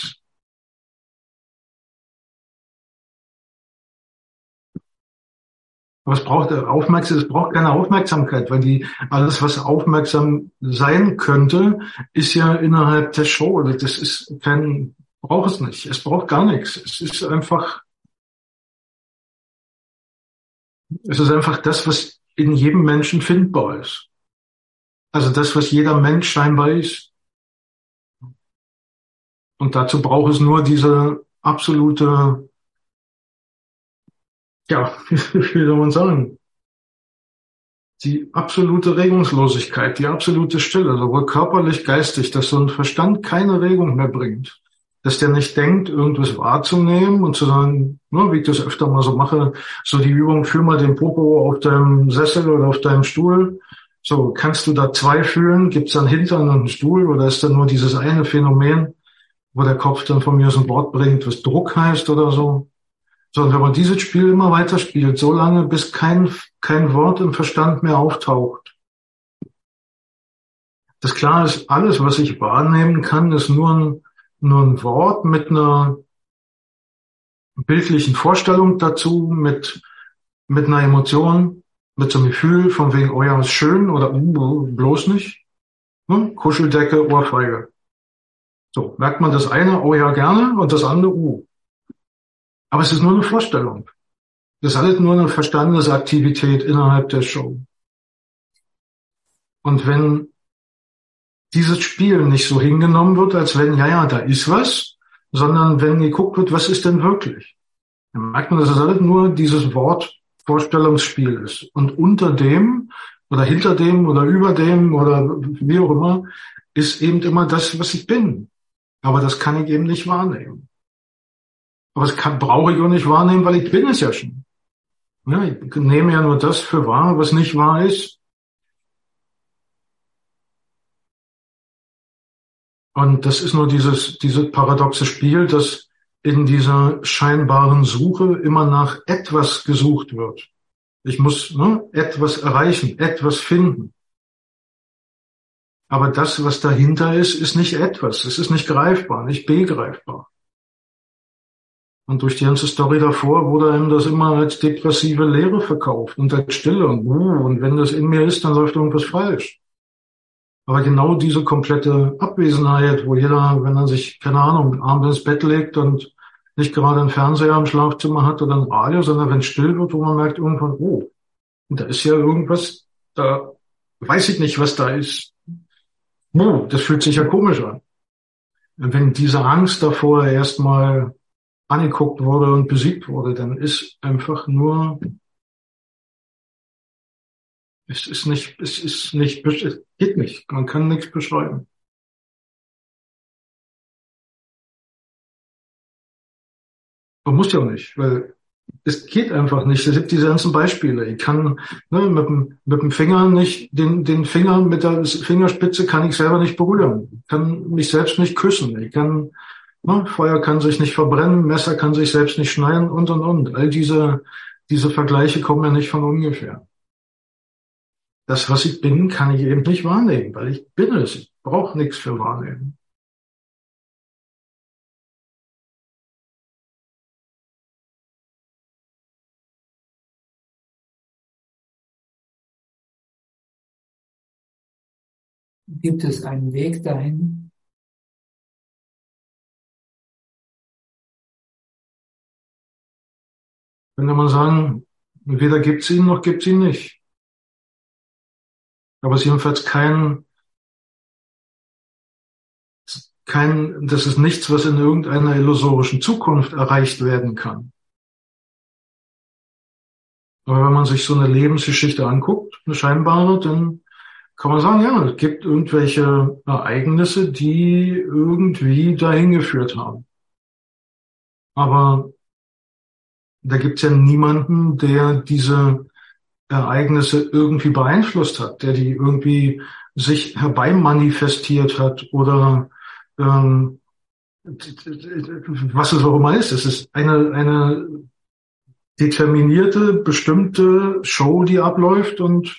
aber es braucht keine Aufmerksamkeit, weil alles, was aufmerksam sein könnte, ist ja innerhalb der Show. Braucht es nicht. Es braucht gar nichts. Es ist einfach das, was in jedem Menschen findbar ist. Also das, was jeder Mensch scheinbar ist. Und dazu braucht es nur diese absolute, ja, wie soll man sagen, die absolute Regungslosigkeit, die absolute Stille, sowohl körperlich, geistig, dass so ein Verstand keine Regung mehr bringt. Dass der nicht denkt, irgendwas wahrzunehmen und zu sagen, ne, wie ich das öfter mal so mache, so die Übung, fühl mal den Popo auf deinem Sessel oder auf deinem Stuhl. So, kannst du da zwei fühlen? Gibt's dann Hintern und einen Stuhl oder ist dann nur dieses eine Phänomen, wo der Kopf dann von mir aus ein Wort bringt, was Druck heißt oder so? So, und wenn man dieses Spiel immer weiter spielt, so lange, bis kein Wort im Verstand mehr auftaucht. Das klar ist, alles, was ich wahrnehmen kann, ist nur ein Wort mit einer bildlichen Vorstellung dazu, mit einer Emotion, mit so einem Gefühl von wegen, oh ja, ist schön oder bloß nicht. Hm? Kuscheldecke, Ohrfeige. So, merkt man das eine, oh ja, gerne, und das andere, Aber es ist nur eine Vorstellung. Das ist alles nur eine Verstandesaktivität innerhalb der Show. Und wenn dieses Spiel nicht so hingenommen wird, als wenn, ja, da ist was, sondern wenn geguckt wird, was ist denn wirklich? Dann merkt man, dass es alles nur dieses Wort Vorstellungsspiel ist. Und unter dem oder hinter dem oder über dem oder wie auch immer ist eben immer das, was ich bin. Aber das kann ich eben nicht wahrnehmen. Aber brauche ich auch nicht wahrnehmen, weil ich bin es ja schon. Ja, ich nehme ja nur das für wahr, was nicht wahr ist. Und das ist nur dieses paradoxe Spiel, dass in dieser scheinbaren Suche immer nach etwas gesucht wird. Ich muss etwas erreichen, etwas finden. Aber das, was dahinter ist nicht etwas. Es ist nicht greifbar, nicht begreifbar. Und durch die ganze Story davor wurde einem das immer als depressive Leere verkauft und als Stille und wenn das in mir ist, dann läuft irgendwas falsch. Aber genau diese komplette Abwesenheit, wo jeder, wenn er sich, keine Ahnung, abends ins Bett legt und nicht gerade einen Fernseher im Schlafzimmer hat oder ein Radio, sondern wenn es still wird, wo man merkt irgendwann, da ist ja irgendwas, da weiß ich nicht, was da ist. Das fühlt sich ja komisch an. Und wenn diese Angst davor erstmal angeguckt wurde und besiegt wurde, dann ist einfach nur, es geht nicht. Man kann nichts beschreiben. Man muss ja auch nicht, weil es geht einfach nicht. Es gibt diese ganzen Beispiele. Ich kann mit dem Finger nicht, den Finger mit der Fingerspitze kann ich selber nicht berühren. Ich kann mich selbst nicht küssen. Feuer kann sich nicht verbrennen, Messer kann sich selbst nicht schneiden und. All diese Vergleiche kommen ja nicht von ungefähr. Das, was ich bin, kann ich eben nicht wahrnehmen, weil ich bin es. Ich brauche nichts für wahrnehmen. Gibt es einen Weg dahin? Könnte man sagen, weder gibt's ihn noch gibt's ihn nicht. Aber es ist jedenfalls das ist nichts, was in irgendeiner illusorischen Zukunft erreicht werden kann. Aber wenn man sich so eine Lebensgeschichte anguckt, eine scheinbare, dann kann man sagen, ja, es gibt irgendwelche Ereignisse, die irgendwie dahin geführt haben. Aber Da gibt's ja niemanden, der diese Ereignisse irgendwie beeinflusst hat, der die irgendwie sich herbeimanifestiert hat oder was es auch immer ist. Es ist eine determinierte, bestimmte Show, die abläuft und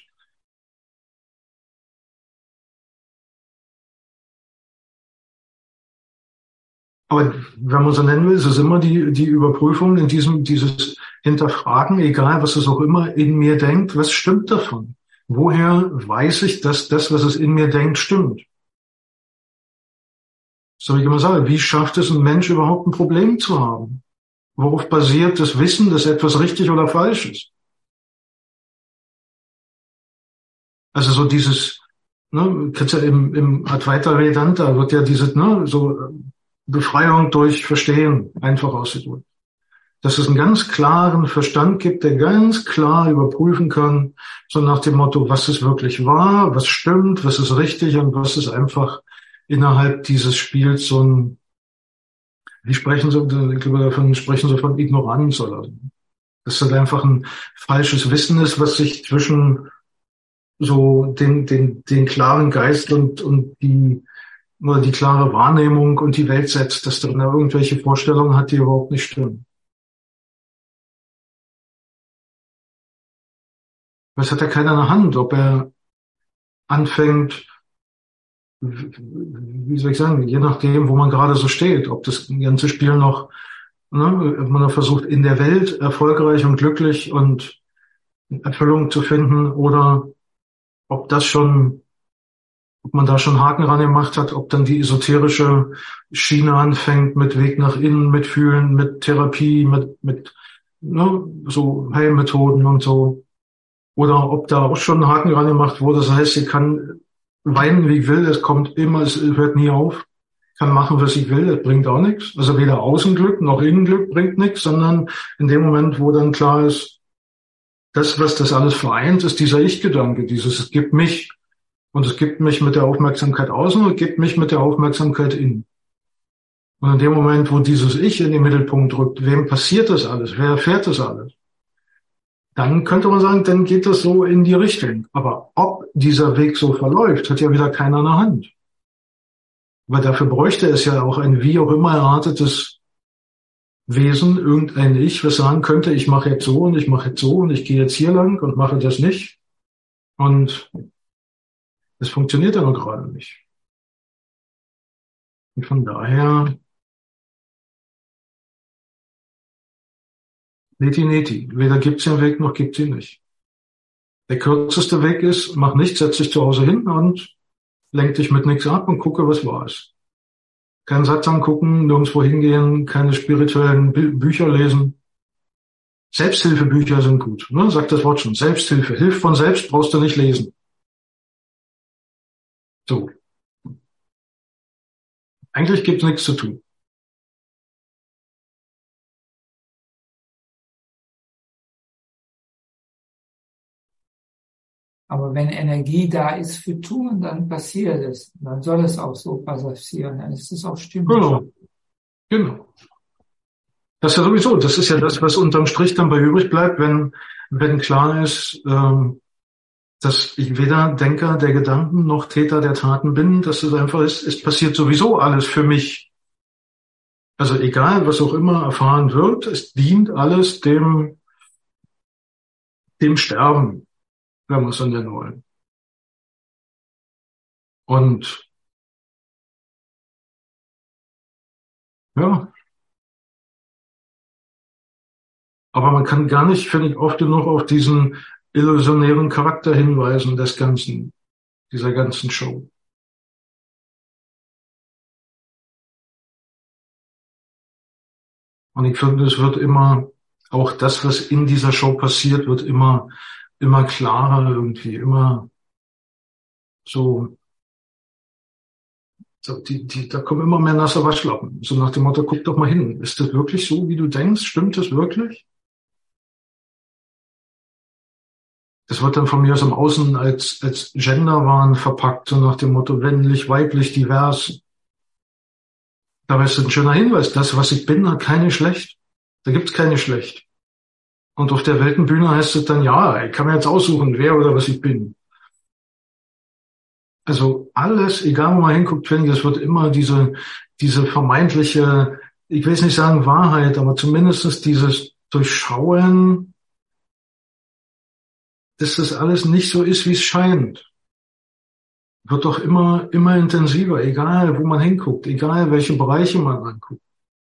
aber wenn man so nennen will, ist es immer die Überprüfung in dieses Hinterfragen, egal was es auch immer in mir denkt, was stimmt davon? Woher weiß ich, dass das, was es in mir denkt, stimmt? So wie ich immer sage, wie schafft es ein Mensch überhaupt ein Problem zu haben? Worauf basiert das Wissen, dass etwas richtig oder falsch ist? Also so dieses, ne, ja im Advaita Vedanta wird ja dieses, ne, so Befreiung durch Verstehen einfach ausgedrückt. Dass es einen ganz klaren Verstand gibt, der ganz klar überprüfen kann, so nach dem Motto, was ist wirklich wahr, was stimmt, was ist richtig und was ist einfach innerhalb dieses Spiels so ein, wie sprechen Sie, ich glaube, davon sprechen Sie von Ignoranz oder so. Dass das einfach ein falsches Wissen ist, was sich zwischen so den klaren Geist und die klare Wahrnehmung und die Welt setzt, dass da irgendwelche Vorstellungen hat, die überhaupt nicht stimmen. Das hat ja keiner in der Hand, ob er anfängt, wie soll ich sagen, je nachdem, wo man gerade so steht, ob das ganze Spiel noch, ne, ob man noch versucht, in der Welt erfolgreich und glücklich und Erfüllung zu finden oder ob man da schon Haken ran gemacht hat, ob dann die esoterische Schiene anfängt mit Weg nach innen, mit Fühlen, mit Therapie, mit ne, so Heilmethoden und so. Oder ob da auch schon ein Haken ran gemacht wurde. Das heißt, sie kann weinen, wie ich will, es kommt immer, es hört nie auf. Kann machen, was ich will, das bringt auch nichts. Also weder Außenglück noch Innenglück bringt nichts, sondern in dem Moment, wo dann klar ist, das, was das alles vereint, ist dieser Ich-Gedanke, es gibt mich. Und es gibt mich mit der Aufmerksamkeit außen und es gibt mich mit der Aufmerksamkeit innen. Und in dem Moment, wo dieses Ich in den Mittelpunkt rückt, wem passiert das alles? Wer erfährt das alles? Dann könnte man sagen, dann geht das so in die Richtung. Aber ob dieser Weg so verläuft, hat ja wieder keiner in der Hand. Weil dafür bräuchte es ja auch ein wie auch immer erartetes Wesen, irgendein Ich, was sagen könnte, ich mache jetzt so und ich mache jetzt so und ich gehe jetzt hier lang und mache das nicht. Und es funktioniert aber gerade nicht. Und von daher, neti. Weder gibt's den Weg, noch gibt's ihn nicht. Der kürzeste Weg ist, mach nichts, setz dich zu Hause hin und lenk dich mit nichts ab und gucke, was wahr ist. Keinen Satz angucken, nirgendwo hingehen, keine spirituellen Bücher lesen. Selbsthilfebücher sind gut, ne? Sagt das Wort schon. Selbsthilfe. Hilf von selbst brauchst du nicht lesen. So. Eigentlich gibt's nichts zu tun. Aber wenn Energie da ist für Tun, dann passiert es. Dann soll es auch so passieren. Dann ist es auch stimmig. Genau. Das ist ja sowieso, das ist ja das, was unterm Strich dann bei übrig bleibt, wenn klar ist, dass ich weder Denker der Gedanken noch Täter der Taten bin, dass es einfach ist, es passiert sowieso alles für mich. Also egal, was auch immer erfahren wird, es dient alles dem Sterben, wenn wir es so nennen wollen. Und ja, aber man kann gar nicht, finde ich, oft genug auf diesen illusionären Charakter hinweisen des Ganzen, dieser ganzen Show. Und ich finde, es wird immer, auch das, was in dieser Show passiert, wird immer klarer irgendwie, immer so, da kommen immer mehr nasse Waschlappen. So nach dem Motto, guck doch mal hin. Ist das wirklich so, wie du denkst? Stimmt das wirklich? Das wird dann von mir aus im Außen als Genderwahn verpackt, so nach dem Motto männlich, weiblich, divers. Dabei ist ein schöner Hinweis. Das, was ich bin, hat keine Schlecht. Da gibt's keine Schlecht. Und auf der Weltenbühne heißt es dann, ja, ich kann mir jetzt aussuchen, wer oder was ich bin. Also alles, egal wo man hinguckt, finde ich, es wird immer diese vermeintliche, ich will jetzt nicht sagen Wahrheit, aber zumindest dieses Durchschauen, dass das alles nicht so ist, wie es scheint. Wird doch immer intensiver, egal wo man hinguckt, egal welche Bereiche man anguckt.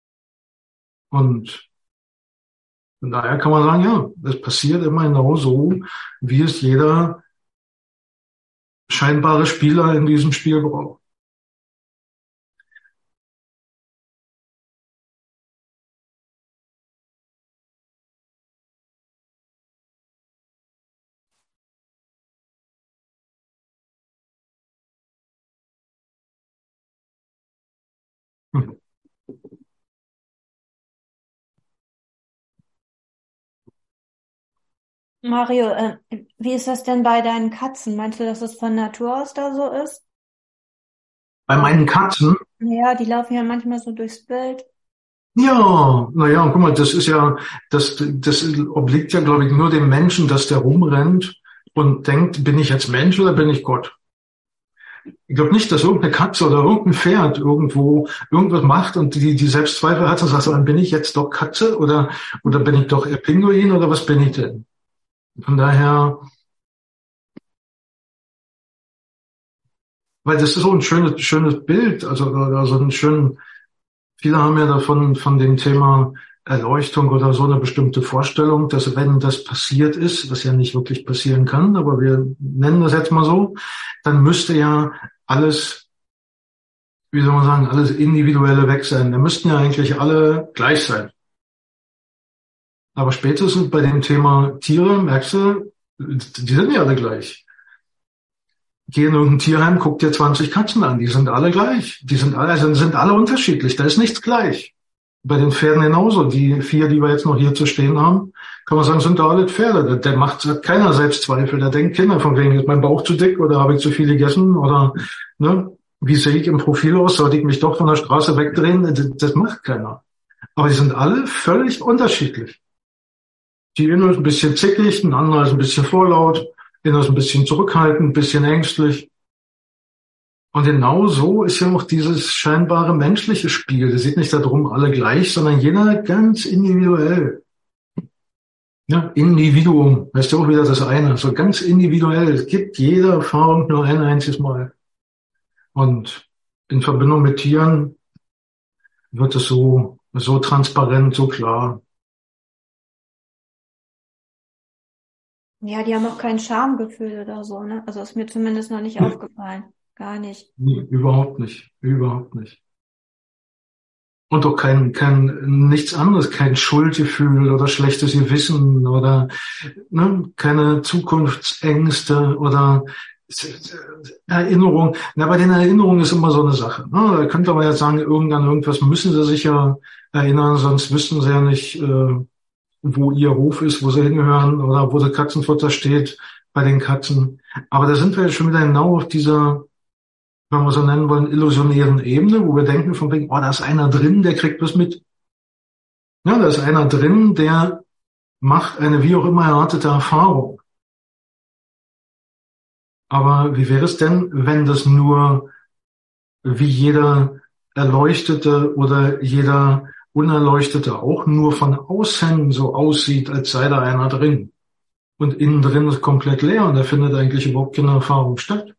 Und von daher kann man sagen, ja, das passiert immer genau so, wie es jeder scheinbare Spieler in diesem Spiel braucht. Hm. Mario, wie ist das denn bei deinen Katzen? Meinst du, dass es von Natur aus da so ist? Bei meinen Katzen, Ja, die laufen ja manchmal so durchs Bild. ja, naja, guck mal, das ist ja, das obliegt ja, glaube ich, nur dem Menschen, dass der rumrennt und denkt, bin ich jetzt Mensch oder bin ich Gott? Ich glaube nicht, dass irgendeine Katze oder irgendein Pferd irgendwo irgendwas macht und die Selbstzweifel hat und sagt, so, bin ich jetzt doch Katze oder bin ich doch eher Pinguin oder was bin ich denn? Von daher, weil das ist so ein schönes Bild, also ein schönen, viele haben ja von dem Thema Erleuchtung oder so eine bestimmte Vorstellung, dass wenn das passiert ist, was ja nicht wirklich passieren kann, aber wir nennen das jetzt mal so, dann müsste ja alles, wie soll man sagen, alles Individuelle weg sein. Da müssten ja eigentlich alle gleich sein. Aber spätestens bei dem Thema Tiere, merkst du, die sind ja alle gleich. Geh in irgendein Tierheim, guck dir 20 Katzen an, die sind alle gleich. Die sind alle unterschiedlich, da ist nichts gleich. Bei den Pferden genauso. Die 4, die wir jetzt noch hier zu stehen haben, kann man sagen, sind da alle Pferde. Der hat keiner Selbstzweifel. Der denkt Kinder von wegen, ist mein Bauch zu dick oder habe ich zu viel gegessen oder, ne, wie sehe ich im Profil aus? Sollte ich mich doch von der Straße wegdrehen? Das macht keiner. Aber die sind alle völlig unterschiedlich. Die eine ist ein bisschen zickig, ein anderer ist ein bisschen vorlaut, der ist ein bisschen zurückhaltend, ein bisschen ängstlich. Und genau so ist ja auch dieses scheinbare menschliche Spiel. Es geht nicht darum, alle gleich, sondern jeder ganz individuell. Ja, Individuum, heißt ja auch wieder das eine, so ganz individuell. Es gibt jede Erfahrung nur ein einziges Mal. Und in Verbindung mit Tieren wird es so transparent, so klar. Ja, die haben auch kein Schamgefühl oder so, ne? Also ist mir zumindest noch nicht aufgefallen. Gar nicht. Nee, überhaupt nicht. Überhaupt nicht. Und auch nichts anderes, kein Schuldgefühl oder schlechtes Gewissen oder, ne, keine Zukunftsängste oder Erinnerung. Na, bei den Erinnerungen ist immer so eine Sache. Ne? Da könnte man jetzt sagen, irgendwas müssen sie sich ja erinnern, sonst wüssten sie ja nicht, wo ihr Hof ist, wo sie hingehören oder wo das Katzenfutter steht bei den Katzen. Aber da sind wir jetzt schon wieder genau auf dieser, wenn wir so nennen wollen, illusionären Ebene, wo wir denken von wegen, da ist einer drin, der kriegt was mit. Ja, da ist einer drin, der macht eine wie auch immer erwartete Erfahrung. Aber wie wäre es denn, wenn das nur wie jeder Erleuchtete oder jeder Unerleuchtete auch nur von außen so aussieht, als sei da einer drin. Und innen drin ist komplett leer und da findet eigentlich überhaupt keine Erfahrung statt.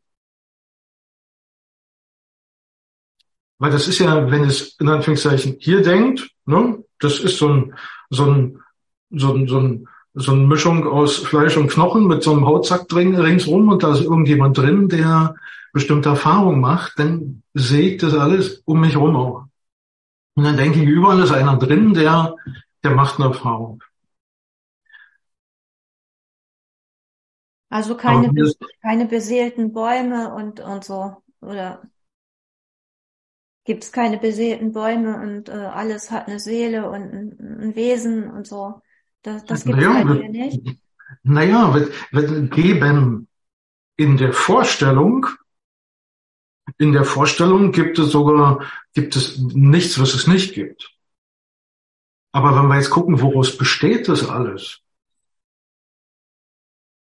Weil das ist ja, wenn es in Anführungszeichen hier denkt, ne, das ist so eine Mischung aus Fleisch und Knochen mit so einem Hautsack drin, ringsrum und da ist irgendjemand drin, der bestimmte Erfahrungen macht, dann sehe ich das alles um mich herum auch. Und dann denke ich, überall ist einer drin, der macht eine Erfahrung. Also keine beseelten Bäume und so, oder gibt's keine beseelten Bäume und alles hat eine Seele und ein Wesen und so. Das gibt's bei dir nicht? Naja, wir geben in der Vorstellung gibt es nichts, was es nicht gibt. Aber wenn wir jetzt gucken, woraus besteht das alles,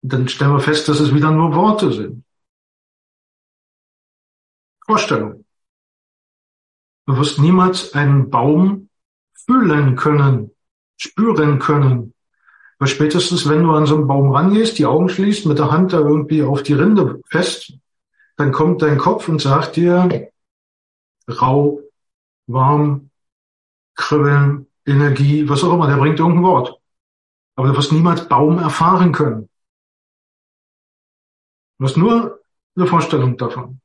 dann stellen wir fest, dass es wieder nur Worte sind. Vorstellung. Du wirst niemals einen Baum fühlen können, spüren können. Weil spätestens, wenn du an so einen Baum rangehst, die Augen schließt, mit der Hand da irgendwie auf die Rinde fest, dann kommt dein Kopf und sagt dir, rau, warm, kribbeln, Energie, was auch immer, der bringt irgendein Wort. Aber du wirst niemals Baum erfahren können. Du hast nur eine Vorstellung davon.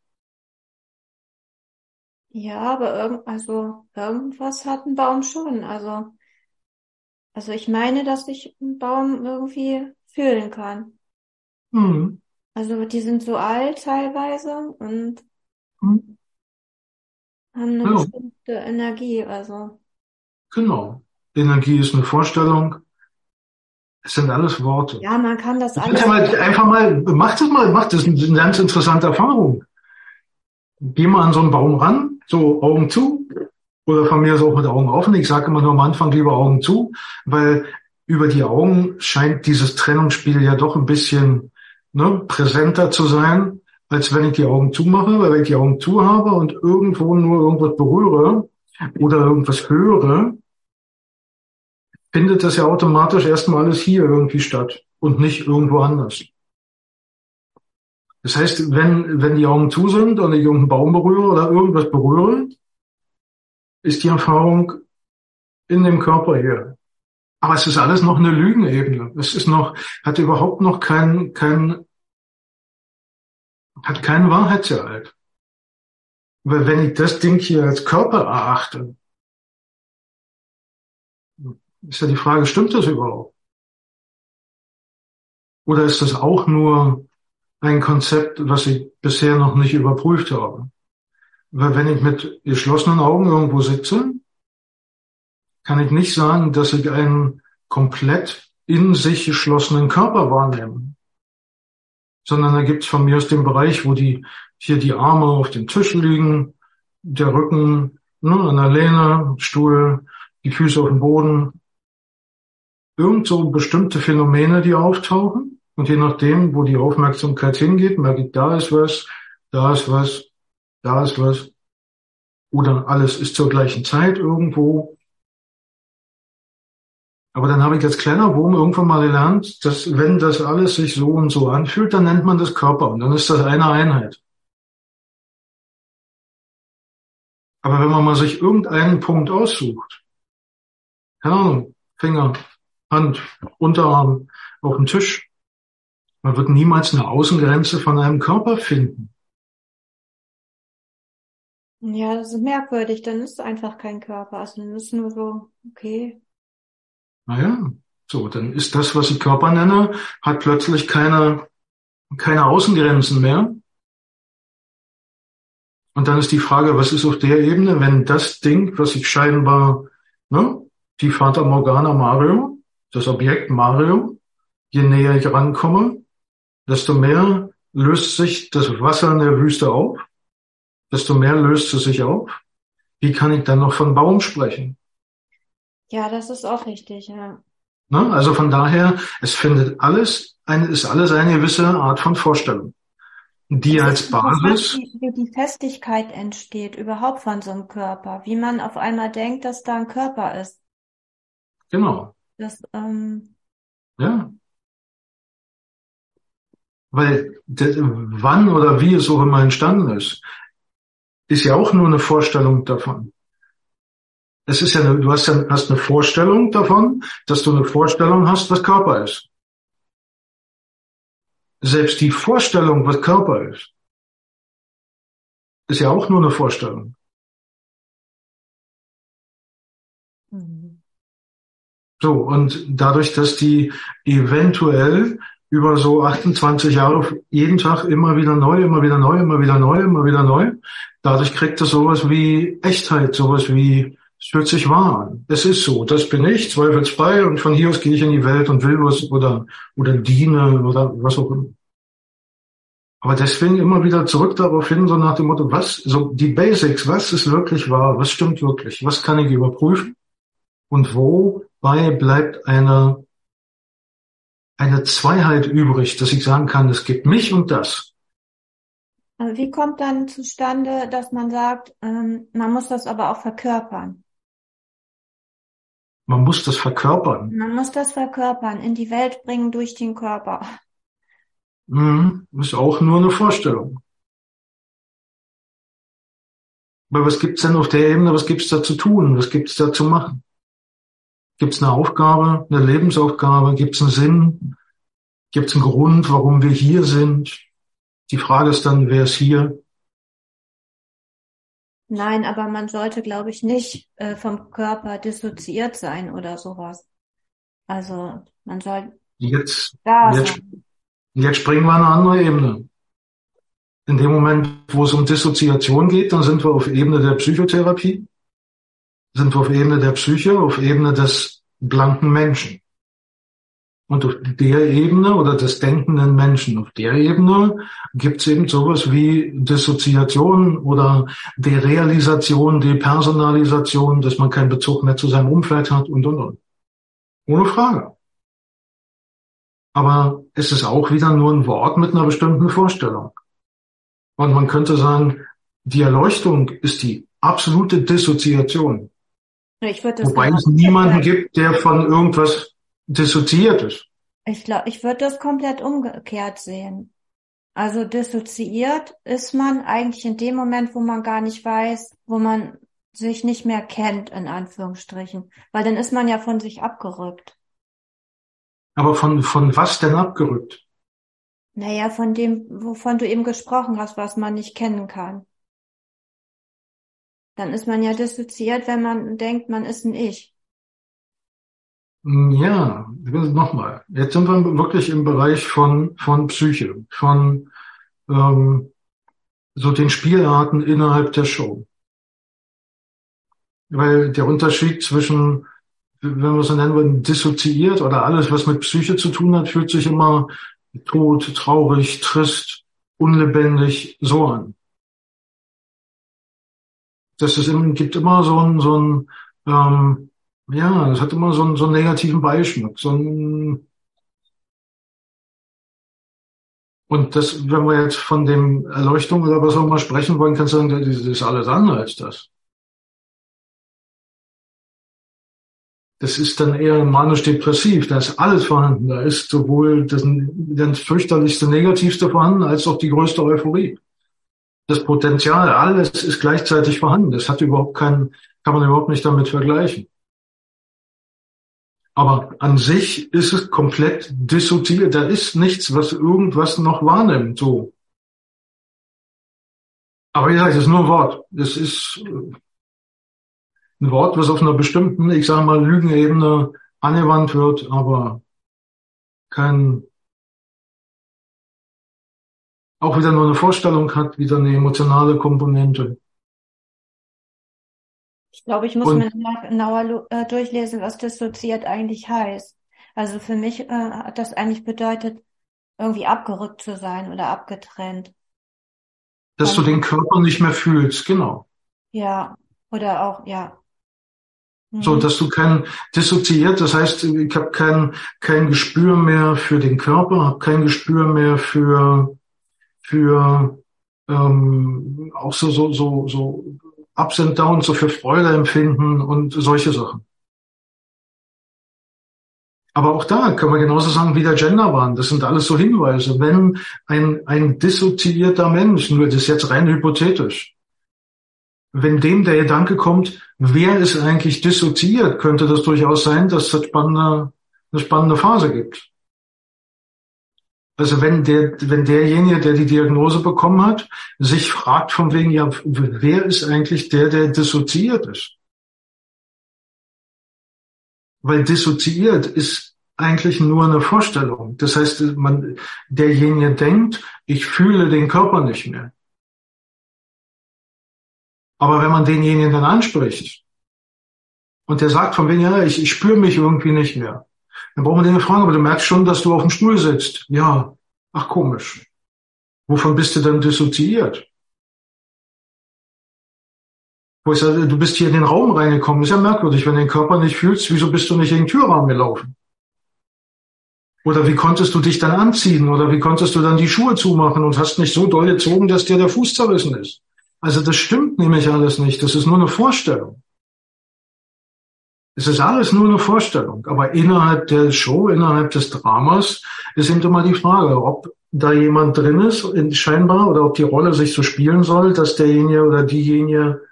Ja, aber irgendwas hat ein Baum schon. Also ich meine, dass ich einen Baum irgendwie fühlen kann. Mhm. Also die sind so alt teilweise und Mhm. haben eine Ja, bestimmte Energie. Also genau. Energie ist eine Vorstellung. Es sind alles Worte. ja, man kann das Ich alles. würde mal einfach mal, mach das, eine ganz interessante Erfahrung. Geh mal an so einen Baum ran, so Augen zu, oder von mir ist auch mit Augen offen. Ich sage immer nur am Anfang lieber Augen zu, weil über die Augen scheint dieses Trennungsspiel ja doch ein bisschen präsenter zu sein, als wenn ich die Augen zumache, weil wenn ich die Augen zu habe und irgendwo nur irgendwas berühre oder irgendwas höre, findet das ja automatisch erstmal alles hier irgendwie statt und nicht irgendwo anders. Das heißt, wenn die Augen zu sind und ich irgendeinen Baum berühre oder irgendwas berühre, ist die Erfahrung in dem Körper hier. Aber es ist alles noch eine Lügenebene. Es ist noch, hat überhaupt noch keinen Wahrheitsgehalt. Weil wenn ich das Ding hier als Körper erachte, ist ja die Frage, stimmt das überhaupt? Oder ist das auch nur ein Konzept, was ich bisher noch nicht überprüft habe? Weil wenn ich mit geschlossenen Augen irgendwo sitze, kann ich nicht sagen, dass ich einen komplett in sich geschlossenen Körper wahrnehme. Sondern da gibt's von mir aus den Bereich, wo hier die Arme auf dem Tisch liegen, der Rücken an der Lehne, Stuhl, die Füße auf dem Boden. Irgend so bestimmte Phänomene, die auftauchen. Und je nachdem, wo die Aufmerksamkeit hingeht, merke ich, da ist was, da ist was, da ist was. Oder alles ist zur gleichen Zeit irgendwo. Aber dann habe ich als kleiner Wurm irgendwann mal gelernt, dass wenn das alles sich so und so anfühlt, dann nennt man das Körper und dann ist das eine Einheit. Aber wenn man mal sich irgendeinen Punkt aussucht, keine Ahnung, Finger, Hand, Unterarm, auf dem Tisch, man wird niemals eine Außengrenze von einem Körper finden. Ja, das ist merkwürdig. Dann ist es einfach kein Körper. Also dann ist nur so, okay. Naja, so, dann ist das, was ich Körper nenne, hat plötzlich keine Außengrenzen mehr. Und dann ist die Frage, was ist auf der Ebene, wenn das Ding, was ich scheinbar, die Fata Morgana Mario, das Objekt Mario, je näher ich rankomme, desto mehr löst sich das Wasser in der Wüste auf, desto mehr löst es sich auf. Wie kann ich dann noch von Baum sprechen? Ja, das ist auch richtig, ja. Also von daher, ist alles eine gewisse Art von Vorstellung, die Es als ist interessant, Basis, wie die Festigkeit entsteht, überhaupt von so einem Körper. Wie man auf einmal denkt, dass da ein Körper ist. genau, Das, ja, weil wann oder wie es auch immer entstanden ist ja auch nur eine Vorstellung davon. Es ist ja du hast eine Vorstellung davon, dass du eine Vorstellung hast, was Körper ist. Selbst die Vorstellung, was Körper ist ja auch nur eine Vorstellung. So, und dadurch, dass die eventuell über so 28 Jahre jeden Tag immer wieder neu, dadurch kriegt es sowas wie Echtheit, sowas wie, es fühlt sich wahr an. Es ist so, das bin ich, zweifelsfrei, und von hier aus gehe ich in die Welt und will was oder diene oder was auch immer. Aber deswegen immer wieder zurück darauf hin, so nach dem Motto, so die Basics, was ist wirklich wahr, was stimmt wirklich, was kann ich überprüfen und wobei bleibt eine eine Zweiheit übrig, dass ich sagen kann, es gibt mich und das. Wie kommt dann zustande, dass man sagt, man muss das aber auch verkörpern? Man muss das verkörpern. Man muss das verkörpern, in die Welt bringen durch den Körper. Ist auch nur eine Vorstellung. Aber was gibt's denn auf der Ebene, was gibt's da zu tun, was gibt's da zu machen? Gibt's eine Aufgabe, eine Lebensaufgabe, gibt's einen Sinn, gibt's einen Grund, warum wir hier sind? Die Frage ist dann, wer ist hier? Nein, aber man sollte, glaube ich, nicht vom Körper dissoziiert sein oder sowas. Also man soll Jetzt, da jetzt, sein. jetzt springen wir an eine andere Ebene. In dem Moment, wo es um Dissoziation geht, dann sind wir auf Ebene der Psychotherapie, sind wir auf Ebene der Psyche, auf Ebene des blanken Menschen. Und auf der Ebene oder des denkenden Menschen, auf der Ebene gibt es eben sowas wie Dissoziation oder Derealisation, Depersonalisation, dass man keinen Bezug mehr zu seinem Umfeld hat und. Ohne Frage. Aber es ist auch wieder nur ein Wort mit einer bestimmten Vorstellung. Und man könnte sagen, die Erleuchtung ist die absolute Dissoziation. Ich würde das Wobei genau es niemanden umgekehrt. gibt, der von irgendwas dissoziiert ist. Ich glaube, ich würde das komplett umgekehrt sehen. Also dissoziiert ist man eigentlich in dem Moment, wo man gar nicht weiß, wo man sich nicht mehr kennt, in Anführungsstrichen. Weil dann ist man ja von sich abgerückt. Aber von was denn abgerückt? Naja, von dem, wovon du eben gesprochen hast, was man nicht kennen kann. Dann ist man ja dissoziiert, wenn man denkt, man ist ein Ich. Ja, nochmal. Jetzt sind wir wirklich im Bereich von Psyche, von so den Spielarten innerhalb der Show. Weil der Unterschied zwischen, wenn wir es so nennen würden, dissoziiert oder alles, was mit Psyche zu tun hat, fühlt sich immer tot, traurig, trist, unlebendig so an. Gibt immer so ein ja, es hat immer so einen negativen Beigeschmack. Und das, wenn wir jetzt von dem Erleuchtung oder was auch immer sprechen wollen, kannst du sagen, das ist alles andere als das. Das ist dann eher manisch-depressiv. Da ist alles vorhanden. Da ist sowohl das fürchterlichste, negativste vorhanden, als auch die größte Euphorie. Das Potenzial, alles ist gleichzeitig vorhanden. Das kann man überhaupt nicht damit vergleichen. Aber an sich ist es komplett dissoziiert. Da ist nichts, was irgendwas noch wahrnimmt, so. Aber wie gesagt, es ist nur ein Wort. Es ist ein Wort, was auf einer bestimmten, ich sage mal, Lügenebene angewandt wird, aber auch wieder nur eine Vorstellung hat, wieder eine emotionale Komponente. Ich glaube, ich muss mir genauer durchlesen, was dissoziiert eigentlich heißt. Also für mich hat das eigentlich bedeutet, irgendwie abgerückt zu sein oder abgetrennt. Dass du den Körper nicht mehr fühlst, genau. Ja, oder auch, ja. So, dass du dissoziiert, das heißt, ich habe kein Gespür mehr für den Körper, habe kein Gespür mehr für auch so Ups and Downs, so für Freude empfinden und solche Sachen. Aber auch da können wir genauso sagen wie der Genderwahn. Das sind alles so Hinweise. Wenn ein dissoziierter Mensch, nur das ist jetzt rein hypothetisch, wenn dem der Gedanke kommt, wer ist eigentlich dissoziiert, könnte das durchaus sein, dass es eine spannende Phase gibt. Also wenn derjenige, der die Diagnose bekommen hat, sich fragt von wegen, ja, wer ist eigentlich der dissoziiert ist? Weil dissoziiert ist eigentlich nur eine Vorstellung. Das heißt, derjenige denkt, ich fühle den Körper nicht mehr. Aber wenn man denjenigen dann anspricht und der sagt von wegen, ja, ich spüre mich irgendwie nicht mehr, dann braucht man den fragen, aber du merkst schon, dass du auf dem Stuhl sitzt. Ja, ach komisch. Wovon bist du denn dissoziiert? Wo ich sage, du bist hier in den Raum reingekommen. Ist ja merkwürdig, wenn du den Körper nicht fühlst, wieso bist du nicht in den Türrahmen gelaufen? Oder wie konntest du dich dann anziehen? Oder wie konntest du dann die Schuhe zumachen und hast nicht so doll gezogen, dass dir der Fuß zerrissen ist? Also das stimmt nämlich alles nicht. Das ist nur eine Vorstellung. Es ist alles nur eine Vorstellung. Aber innerhalb der Show, innerhalb des Dramas ist eben immer die Frage, ob da jemand drin ist, scheinbar, oder ob die Rolle sich so spielen soll, dass derjenige oder diejenige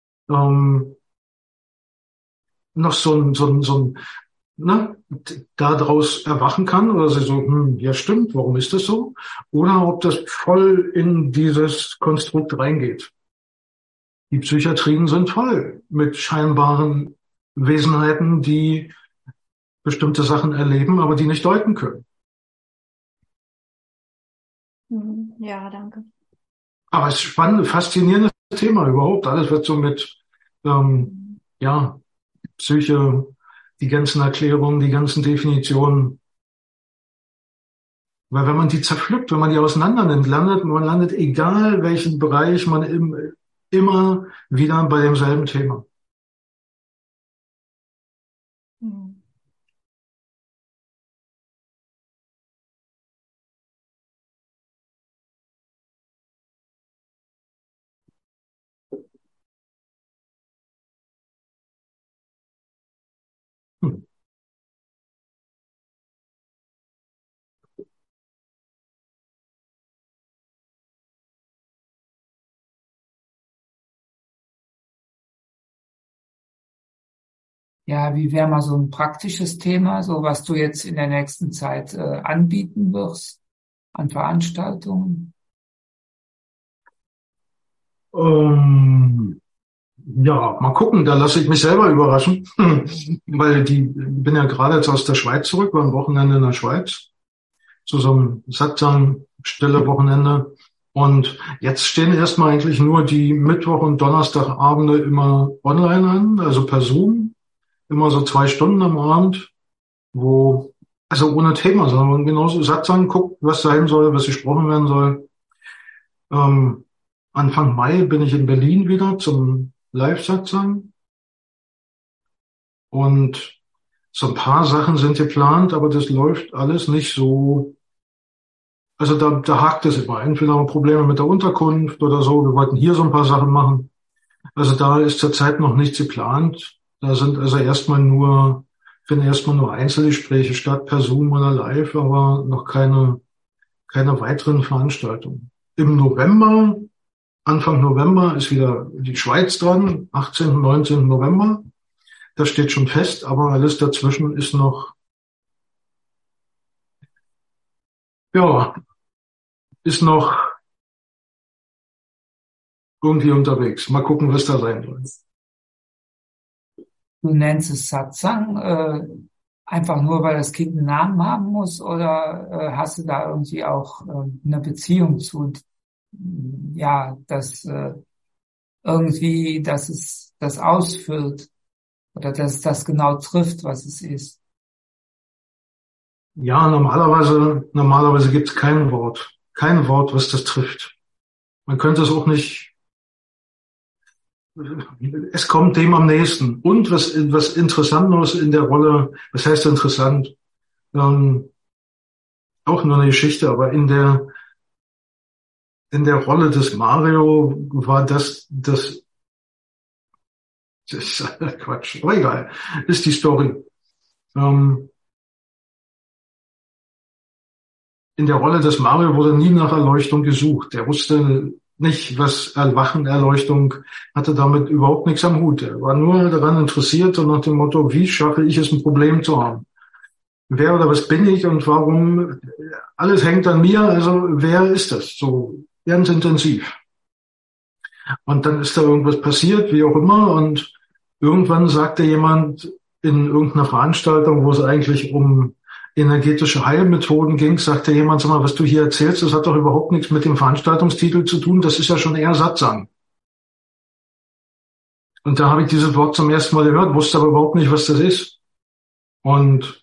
noch ne, daraus erwachen kann oder sie so, ja stimmt, warum ist das so? Oder ob das voll in dieses Konstrukt reingeht. Die Psychiatrien sind voll mit scheinbaren Wesenheiten, die bestimmte Sachen erleben, aber die nicht deuten können. Ja, danke. Aber es ist spannend, faszinierendes Thema überhaupt. Alles wird so mit, Psyche, die ganzen Erklärungen, die ganzen Definitionen. Weil wenn man die zerpflückt, wenn man die auseinander nimmt, man landet, egal welchen Bereich, immer wieder bei demselben Thema. Ja, wie wäre mal so ein praktisches Thema, so was du jetzt in der nächsten Zeit anbieten wirst an Veranstaltungen? Ja, mal gucken, da lasse ich mich selber überraschen, weil bin ja gerade jetzt aus der Schweiz zurück, war am Wochenende in der Schweiz, zu so einem Satsang-Stille-Wochenende. Und jetzt stehen erstmal eigentlich nur die Mittwoch- und Donnerstagabende immer online an, also per Zoom, immer so 2 Stunden am Abend, also ohne Thema, sondern genauso Satsang guckt, was sein soll, was gesprochen werden soll. Anfang Mai bin ich in Berlin wieder zum Live-Satsang. Und so ein paar Sachen sind geplant, aber das läuft alles nicht so. Also da hakt es immer. Entweder haben wir Probleme mit der Unterkunft oder so. Wir wollten hier so ein paar Sachen machen. Also da ist zurzeit noch nichts geplant. Da sind also finden erstmal nur Einzelgespräche statt, per Zoom oder live, aber noch keine weiteren Veranstaltungen. Im November, Anfang November ist wieder die Schweiz dran, 18., 19. November. Das steht schon fest, aber alles dazwischen ist noch, ist noch irgendwie unterwegs. Mal gucken, was da sein soll. Du nennst es Satsang, einfach nur, weil das Kind einen Namen haben muss, oder hast du da irgendwie auch eine Beziehung zu, ja, dass irgendwie, dass es das ausfüllt oder dass es das genau trifft, was es ist? Ja, normalerweise gibt es kein Wort, was das trifft. Man könnte es auch nicht. Es kommt dem am nächsten. Und was Interessantes in der Rolle, was heißt interessant? Auch nur eine Geschichte, aber in der Rolle des Mario war das ist Quatsch, aber egal, ist die Story. In der Rolle des Mario wurde nie nach Erleuchtung gesucht. Er wusste nicht, was Erwachen, Erleuchtung, hatte damit überhaupt nichts am Hut. Er war nur daran interessiert und nach dem Motto, wie schaffe ich es, ein Problem zu haben? Wer oder was bin ich und warum? Alles hängt an mir, also wer ist das? So ganz intensiv. Und dann ist da irgendwas passiert, wie auch immer, und irgendwann sagte jemand in irgendeiner Veranstaltung, wo es eigentlich um energetische Heilmethoden ging, sagte jemand, sag mal, was du hier erzählst, das hat doch überhaupt nichts mit dem Veranstaltungstitel zu tun, das ist ja schon eher Satsang. Und da habe ich dieses Wort zum ersten Mal gehört, wusste aber überhaupt nicht, was das ist. Und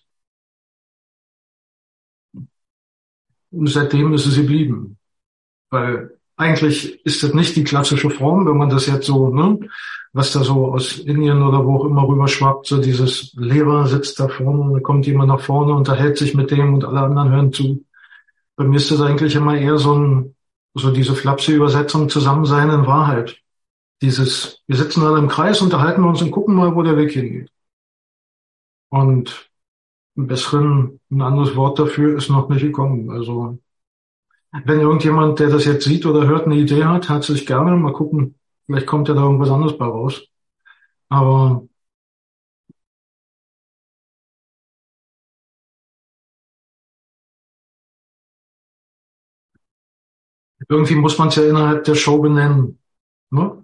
seitdem ist es geblieben. Weil eigentlich ist das nicht die klassische Form, wenn man das jetzt so, ne, was da so aus Indien oder wo auch immer rüberschwappt, so dieses Lehrer sitzt da vorne und dann kommt jemand nach vorne, unterhält sich mit dem und alle anderen hören zu. Bei mir ist das eigentlich immer eher so diese flapsige Übersetzung Zusammensein in Wahrheit. Wir sitzen alle im Kreis, unterhalten uns und gucken mal, wo der Weg hingeht. Und ein anderes Wort dafür ist noch nicht gekommen. Also, wenn irgendjemand, der das jetzt sieht oder hört, eine Idee hat, herzlich gerne. Mal gucken, vielleicht kommt ja da irgendwas anderes bei raus. Aber irgendwie muss man es ja innerhalb der Show benennen. Ne?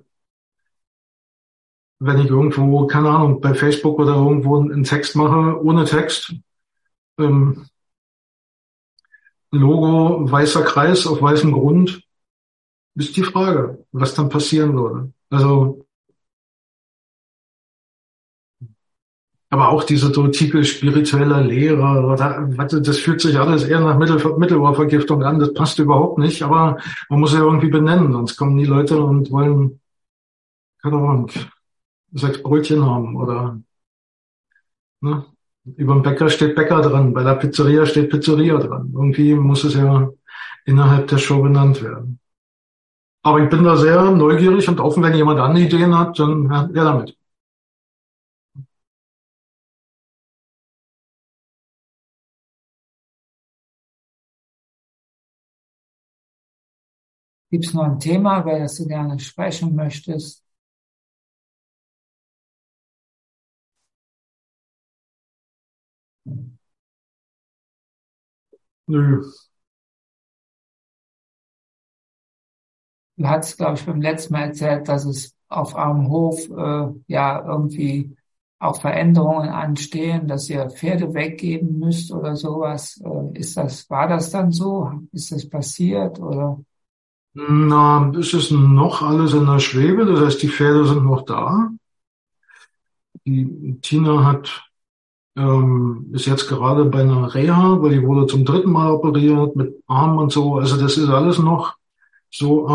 Wenn ich irgendwo, keine Ahnung, bei Facebook oder irgendwo einen Text mache, ohne Text, Logo, weißer Kreis auf weißem Grund, ist die Frage, was dann passieren würde. Also, aber auch diese so Titel spiritueller Lehrer, oder, das fühlt sich alles eher nach Mittelohrvergiftung an, das passt überhaupt nicht, aber man muss ja irgendwie benennen, sonst kommen die Leute und wollen, keine Ahnung, 6 Brötchen haben oder, ne? Über dem Bäcker steht Bäcker dran, bei der Pizzeria steht Pizzeria dran. Irgendwie muss es ja innerhalb der Show benannt werden. Aber ich bin da sehr neugierig und offen, wenn jemand andere Ideen hat, dann ja damit. Gibt es noch ein Thema, über das du gerne sprechen möchtest? Nö. Du hattest, glaube ich, beim letzten Mal erzählt, dass es auf eurem Hof ja irgendwie auch Veränderungen anstehen, dass ihr Pferde weggeben müsst oder sowas. War das dann so? Ist das passiert oder? Na, es ist noch alles in der Schwebe, das heißt, die Pferde sind noch da. Die Tina ist jetzt gerade bei einer Reha, weil die wurde zum 3. Mal operiert mit Arm und so. Also das ist alles noch so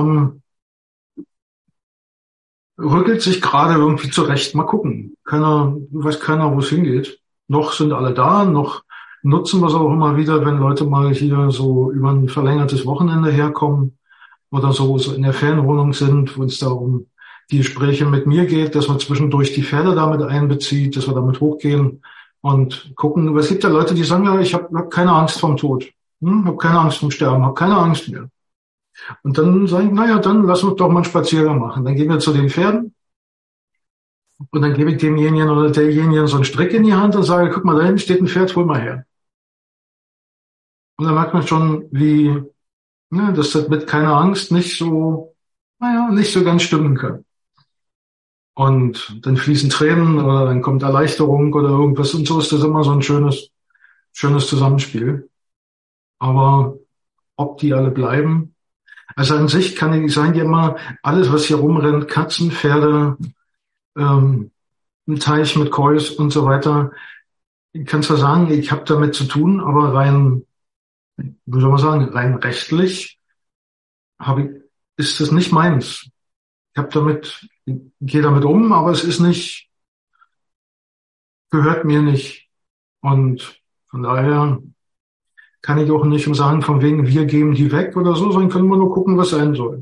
rückelt sich gerade irgendwie zurecht. Mal gucken. Weiß keiner, wo es hingeht. Noch sind alle da, noch nutzen wir es auch immer wieder, wenn Leute mal hier so über ein verlängertes Wochenende herkommen oder so in der Ferienwohnung sind, wo es da um die Gespräche mit mir geht, dass man zwischendurch die Pferde damit einbezieht, dass wir damit hochgehen und gucken. Es gibt ja Leute, die sagen, ja, ich hab keine Angst vorm Tod, habe keine Angst vom Sterben, habe keine Angst mehr. Und dann sagen, naja, dann lass uns doch mal einen Spaziergang machen. Dann gehen wir zu den Pferden und dann gebe ich demjenigen oder derjenigen so einen Strick in die Hand und sage, guck mal, da hinten steht ein Pferd, hol mal her. Und dann merkt man schon, wie, ne, dass das mit keiner Angst nicht so ganz stimmen kann. Und dann fließen Tränen oder dann kommt Erleichterung oder irgendwas und so ist das immer so ein schönes Zusammenspiel. Aber ob die alle bleiben, also an sich kann ich sagen, ja immer, alles, was hier rumrennt, Katzen, Pferde, ein Teich mit Kois und so weiter, ich kann zwar sagen, ich habe damit zu tun, aber rein, wie soll man sagen, rein rechtlich ist das nicht meins. Ich gehe damit um, aber es ist nicht, gehört mir nicht. Und von daher kann ich auch nicht sagen, von wegen, wir geben die weg oder so, sondern können wir nur gucken, was sein soll.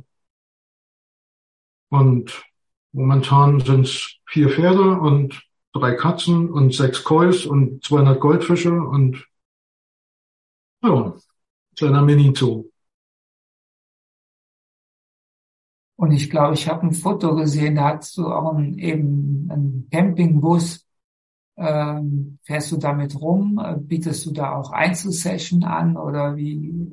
Und momentan sind es 4 Pferde und 3 Katzen und 6 Kois und 200 Goldfische und ja, kleiner Mini-Zoo. Und ich glaube, ich habe ein Foto gesehen, da hast du auch einen Campingbus. Fährst du damit rum? Bietest du da auch Einzelsession an oder wie?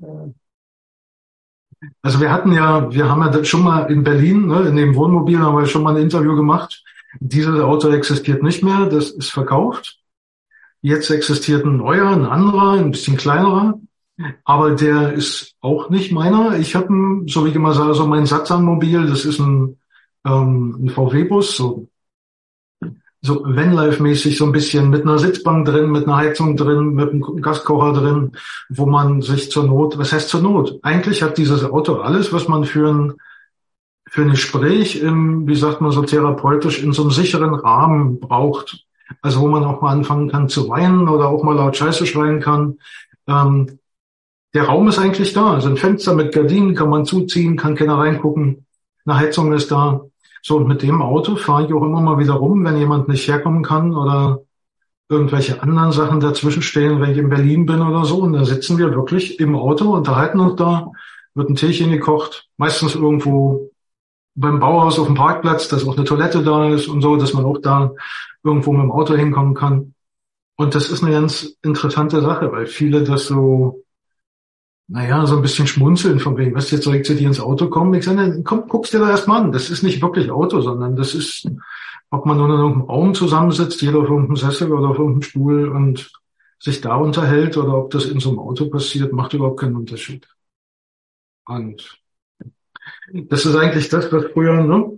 Also wir haben ja schon mal in Berlin, ne, in dem Wohnmobil haben wir schon mal ein Interview gemacht. Dieses Auto existiert nicht mehr, das ist verkauft. Jetzt existiert ein neuer, ein anderer, ein bisschen kleinerer. Aber der ist auch nicht meiner. Ich habe, so wie ich immer sage, so mein Satzanmobil, das ist ein VW-Bus, so so Vanlife-mäßig so ein bisschen mit einer Sitzbank drin, mit einer Heizung drin, mit einem Gaskocher drin, wo man sich zur Not, was heißt zur Not? Eigentlich hat dieses Auto alles, was man für ein Gespräch wie sagt man so therapeutisch, in so einem sicheren Rahmen braucht. Also wo man auch mal anfangen kann zu weinen oder auch mal laut Scheiße schreien kann. Der Raum ist eigentlich da. Also ein Fenster mit Gardinen kann man zuziehen, kann keiner reingucken. Eine Heizung ist da. So, und mit dem Auto fahre ich auch immer mal wieder rum, wenn jemand nicht herkommen kann oder irgendwelche anderen Sachen dazwischen stehen, wenn ich in Berlin bin oder so. Und da sitzen wir wirklich im Auto, unterhalten uns da, wird ein Teechen gekocht, meistens irgendwo beim Bauhaus auf dem Parkplatz, dass auch eine Toilette da ist und so, dass man auch da irgendwo mit dem Auto hinkommen kann. Und das ist eine ganz interessante Sache, weil viele das so, naja, so ein bisschen schmunzeln von wegen, was, jetzt soll ich zu dir ins Auto kommen? Ich sage, komm, guck's dir da erst mal an. Das ist nicht wirklich Auto, sondern das ist, ob man nur in irgendeinem Raum zusammensitzt, jeder auf irgendeinem Sessel oder auf irgendeinem Stuhl und sich da unterhält oder ob das in so einem Auto passiert, macht überhaupt keinen Unterschied. Und das ist eigentlich das, was früher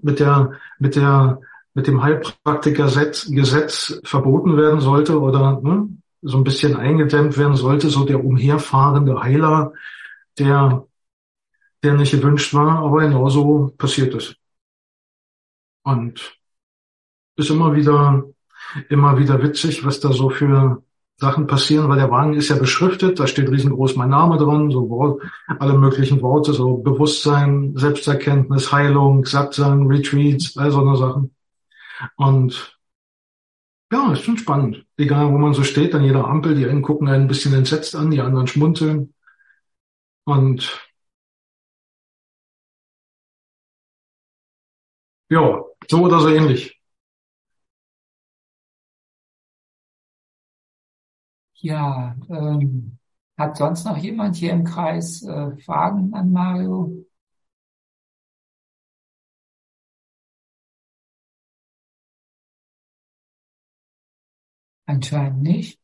mit dem Heilpraktikergesetz verboten werden sollte oder so ein bisschen eingedämmt werden sollte, so der umherfahrende Heiler, der nicht gewünscht war, aber genauso passiert es. Und ist immer wieder witzig, was da so für Sachen passieren, weil der Wagen ist ja beschriftet, da steht riesengroß mein Name dran, so alle möglichen Worte, so Bewusstsein, Selbsterkenntnis, Heilung, Satsang, Retreats, all so eine Sachen. Und ja, ist schon spannend. Egal, wo man so steht, an jeder Ampel, die einen gucken einen ein bisschen entsetzt an, die anderen schmunzeln. Und ja, so oder so ähnlich. Ja, hat sonst noch jemand hier im Kreis Fragen an Mario? Anscheinend nicht.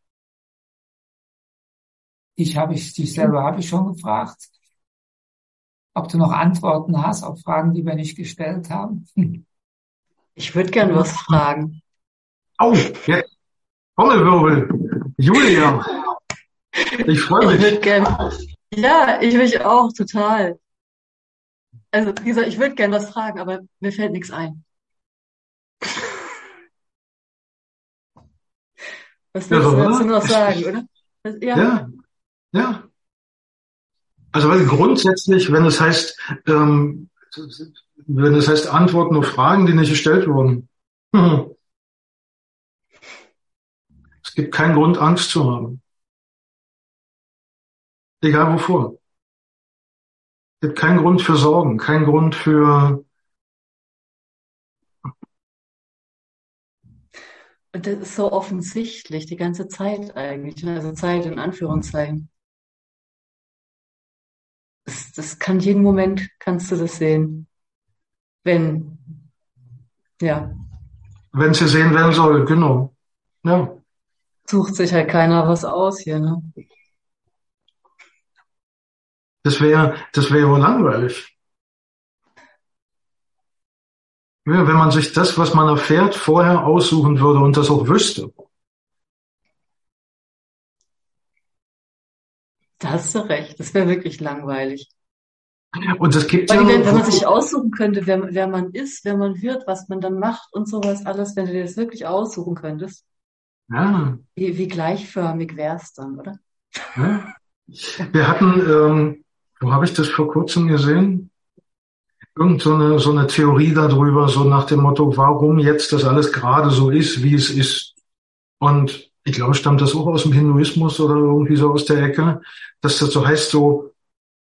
Dich selber habe ich schon gefragt, ob du noch Antworten hast auf Fragen, die wir nicht gestellt haben. Ich würde gern was fragen. Oh, jetzt Trommelwirbel. Julia, ich freue mich. Ich würde gern, ja, ich mich auch total. Also, wie gesagt, ich würde gern was fragen, aber mir fällt nichts ein. Was Ja, willst so, du dazu oder? noch sagen, oder? Ja. Ja. Also weil grundsätzlich, wenn es heißt Antworten auf Fragen, die nicht gestellt wurden, es gibt keinen Grund, Angst zu haben. Egal wovor. Es gibt keinen Grund für Sorgen, keinen Grund für... Und das ist so offensichtlich, die ganze Zeit eigentlich, ne? Also Zeit in Anführungszeichen. Das kann jeden Moment, kannst du das sehen. Wenn Wenn sie sehen werden soll, genau. Ja. sucht sich halt keiner was aus hier, ne? Das wäre ja langweilig. Ja, wenn man sich das, was man erfährt, vorher aussuchen würde und das auch wüsste. Da hast du recht, das wäre wirklich langweilig. Und es gibt Weil ja, wenn man sich aussuchen könnte, wer man ist, wer man wird, was man dann macht und sowas alles, wenn du dir das wirklich aussuchen könntest, ja, wie gleichförmig wär's dann, oder? ja. Wir hatten, wo habe ich das vor kurzem gesehen? So eine Theorie darüber, so nach dem Motto, warum jetzt das alles gerade so ist, wie es ist. Und ich glaube, stammt das auch aus dem Hinduismus oder irgendwie so aus der Ecke, dass das so heißt, so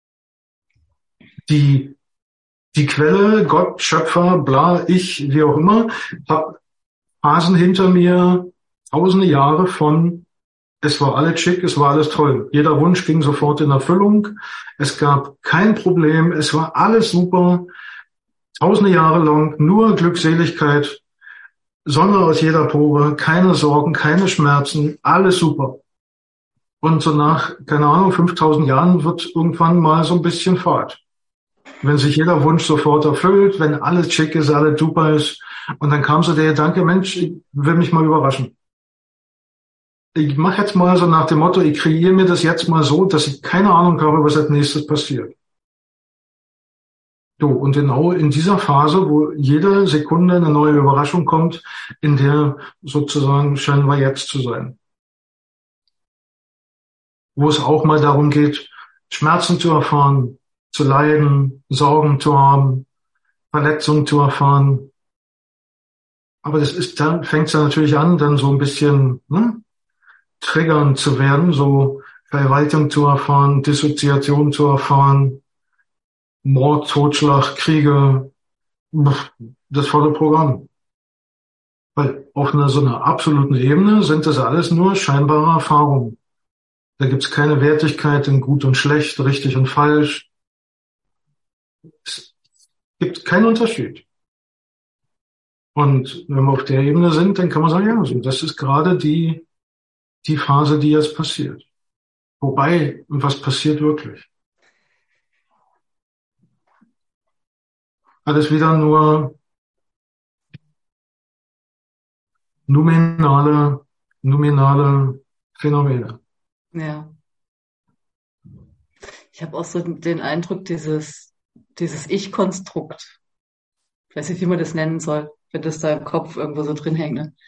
die Quelle, Gott, Schöpfer, bla, ich, wie auch immer, hab Phasen hinter mir, tausende Jahre von, es war alles schick, es war alles toll. Jeder Wunsch ging sofort in Erfüllung. Es gab kein Problem, es war alles super. Tausende Jahre lang nur Glückseligkeit, Sonne aus jeder Pore, keine Sorgen, keine Schmerzen, alles super. Und so nach, keine Ahnung, 5000 Jahren wird irgendwann mal so ein bisschen Fahrt. Wenn sich jeder Wunsch sofort erfüllt, wenn alles schick ist, alles super ist, Und dann kam so der Gedanke, Mensch, ich will mich mal überraschen. Ich mache jetzt mal so nach dem Motto, ich kreiere mir das jetzt mal so, dass ich keine Ahnung habe, was als nächstes passiert. So, und genau in dieser Phase, wo jede Sekunde eine neue Überraschung kommt, in der sozusagen scheinen wir jetzt zu sein. Wo es auch mal darum geht, Schmerzen zu erfahren, zu leiden, Sorgen zu haben, Verletzungen zu erfahren. Aber das ist dann, fängt es dann natürlich an, dann so ein bisschen, triggernd zu werden, so Verwaltung zu erfahren, Dissoziation zu erfahren, Mord, Totschlag, Kriege, das volle Programm. Weil auf einer so einer absoluten Ebene sind das alles nur scheinbare Erfahrungen. Da gibt's keine Wertigkeit in gut und schlecht, richtig und falsch. Es gibt keinen Unterschied. Und wenn wir auf der Ebene sind, dann kann man sagen, ja, so, das ist gerade die Phase, die jetzt passiert. Wobei, was passiert wirklich? Alles wieder nur nominale Phänomene. Ja. Ich habe auch so den Eindruck, dieses Ich-Konstrukt, ich weiß nicht, wie man das nennen soll, wenn das da im Kopf irgendwo so drin hängt, ne?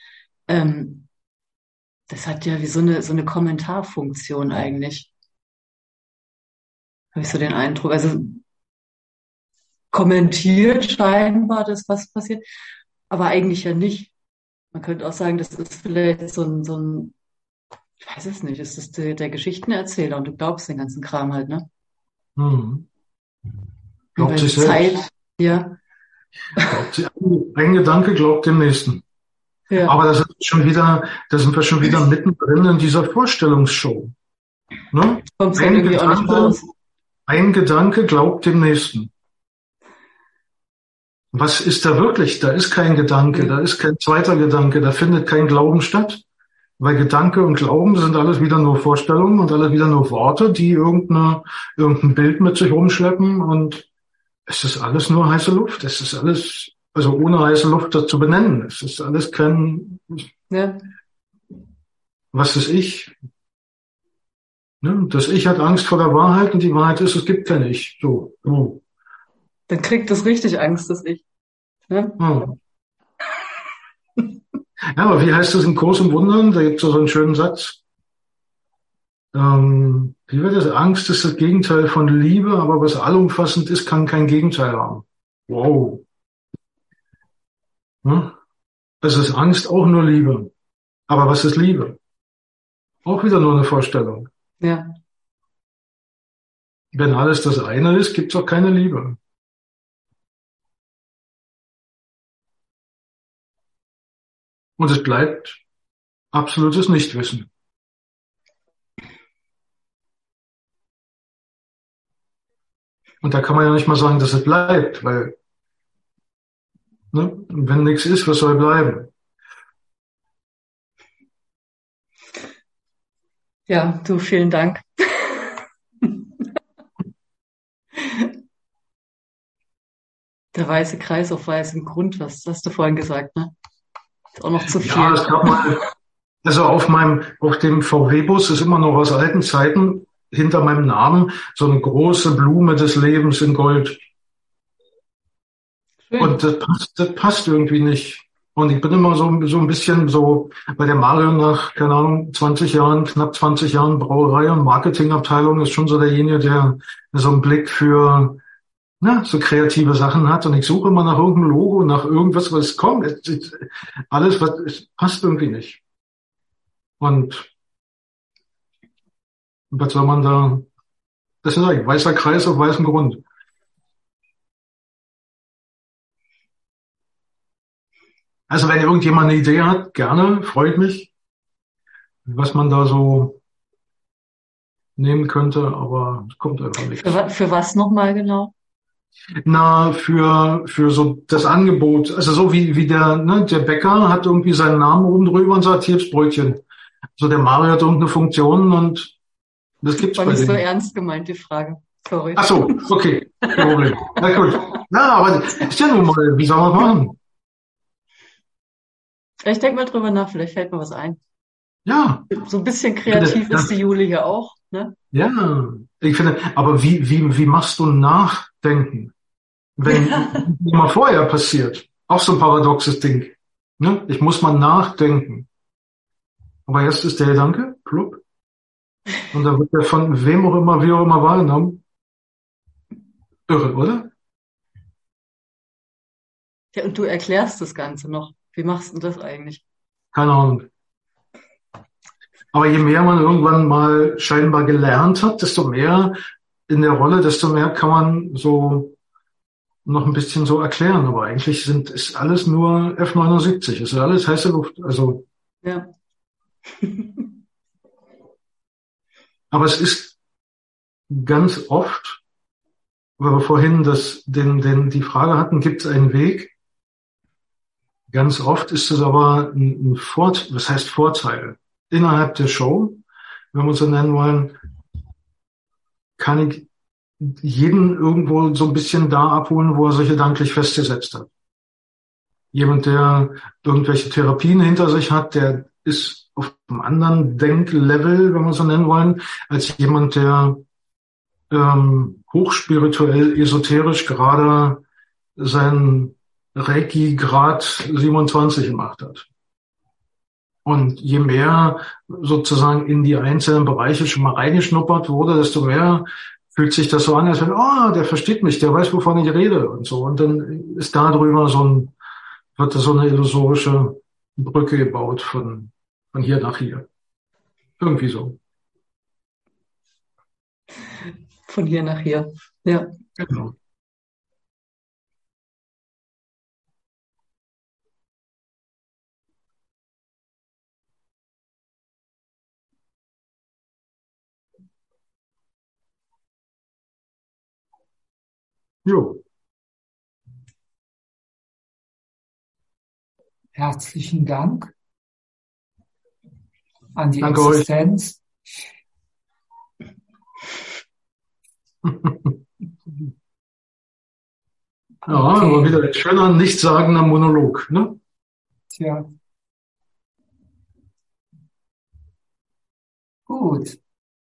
Das hat ja wie so eine Kommentarfunktion eigentlich. Habe ich so den Eindruck. Also kommentiert scheinbar das, was passiert, aber eigentlich ja nicht. Man könnte auch sagen, das ist vielleicht so ein, ich weiß es nicht, ist das der Geschichtenerzähler und du glaubst den ganzen Kram halt, ne? Glaubt Weil sich die Zeit, selbst. ja, Ein Gedanke glaubt dem nächsten. ja, Aber da sind wir schon wieder mittendrin in dieser Vorstellungsshow. Ne? kommt dann irgendwie auch nicht raus. Ein Gedanke glaubt dem nächsten. Was ist da wirklich? Da ist kein Gedanke, da ist kein zweiter Gedanke, da findet kein Glauben statt. Weil Gedanke und Glauben sind alles wieder nur Vorstellungen und alles wieder nur Worte, die irgendein Bild mit sich rumschleppen, und es ist alles nur heiße Luft. Es ist alles, also ohne heiße Luft das zu benennen. Es ist alles Ja, was ist ich? Ne? Das Ich hat Angst vor der Wahrheit und die Wahrheit ist, es gibt kein Ich. So. dann kriegt das richtig Angst, das Ich. Ne? Ja. Ja, aber wie heißt das in Kurs im Wundern? Da gibt es so einen schönen Satz. Wie wird das? Angst ist das Gegenteil von Liebe, aber was allumfassend ist, kann kein Gegenteil haben. Wow. Ja? Es ist Angst auch nur Liebe. Aber was ist Liebe? Auch wieder nur eine Vorstellung. Ja, Wenn alles das eine ist, gibt es auch keine Liebe. Und es bleibt absolutes Nichtwissen. Und da kann man ja nicht mal sagen, dass es bleibt, weil, ne, wenn nichts ist, was soll bleiben? ja, du, vielen Dank. Der weiße Kreis auf weißem Grund, was hast du vorhin gesagt, ne? Ist auch noch zu viel. Ja, es gab mal, also auf dem VW-Bus ist immer noch aus alten Zeiten hinter meinem Namen so eine große Blume des Lebens in Gold. Schön. Und das passt irgendwie nicht. Und ich bin immer so ein bisschen so, weil der Mario nach, keine Ahnung, knapp 20 Jahren Brauerei und Marketingabteilung ist schon so derjenige, der so einen Blick für, so kreative Sachen hat. Und ich suche immer nach irgendeinem Logo, nach irgendwas, was kommt. Alles, es passt irgendwie nicht. Und was soll man da, das ist ein weißer Kreis auf weißem Grund. Also wenn irgendjemand eine Idee hat, gerne, freut mich, was man da so nehmen könnte, aber es kommt einfach nicht. Für was nochmal genau? Na, für so das Angebot, also so wie der Bäcker hat irgendwie seinen Namen oben drüber und sagt, hier ist Brötchen. So der Mario hat irgendeine Funktion und das gibt's War bei nicht so denen. ernst gemeint, die Frage. Sorry. Ach so, okay, kein Problem. Na gut. Na, aber ist ja nun mal, wie soll man machen? Ich denke mal drüber nach, vielleicht fällt mir was ein. Ja, So ein bisschen ich finde, kreativ ist die Juli ja auch, ne? ja, ich finde, aber wie machst du Nachdenken, wenn mal vorher passiert? Auch so ein paradoxes Ding. Ne? Ich muss mal nachdenken. Aber erst ist der Gedanke, plupp, und dann wird er von wem auch immer, wie auch immer wahrgenommen. Irre, oder? Ja, und du erklärst das Ganze noch. Wie machst du das eigentlich? Keine Ahnung. Aber je mehr man irgendwann mal scheinbar gelernt hat, desto mehr in der Rolle, desto mehr kann man so noch ein bisschen so erklären. Aber eigentlich ist alles nur F79. Ist alles heiße Luft. Also, Ja. aber es ist ganz oft, weil wir vorhin die Frage hatten, gibt es einen Weg? Ganz oft ist es aber was heißt Vorteil? Innerhalb der Show, wenn wir es so nennen wollen, kann ich jeden irgendwo so ein bisschen da abholen, wo er sich gedanklich festgesetzt hat. Jemand, der irgendwelche Therapien hinter sich hat, der ist auf einem anderen Denklevel, wenn wir es so nennen wollen, als jemand, der hochspirituell, esoterisch gerade sein Reiki Grad 27 gemacht hat. Und je mehr sozusagen in die einzelnen Bereiche schon mal reingeschnuppert wurde, desto mehr fühlt sich das so an, als wenn, der versteht mich, der weiß, wovon ich rede und so. Und dann ist da drüber wird da so eine illusorische Brücke gebaut von hier nach hier. Irgendwie so. Von hier nach hier. Ja. Genau. Jo. Herzlichen Dank an die Danke euch. Existenz. Ja, Okay. aber wieder ein schöner, nichtssagender Monolog, ne? Tja. Gut.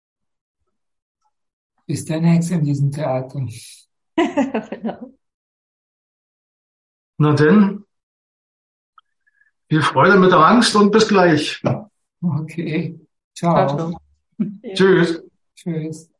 Bis demnächst in diesem Theater. Genau. Na denn, viel Freude mit der Angst und bis gleich. Okay. Ciao, Ciao. ciao. Ja. Tschüss. Tschüss.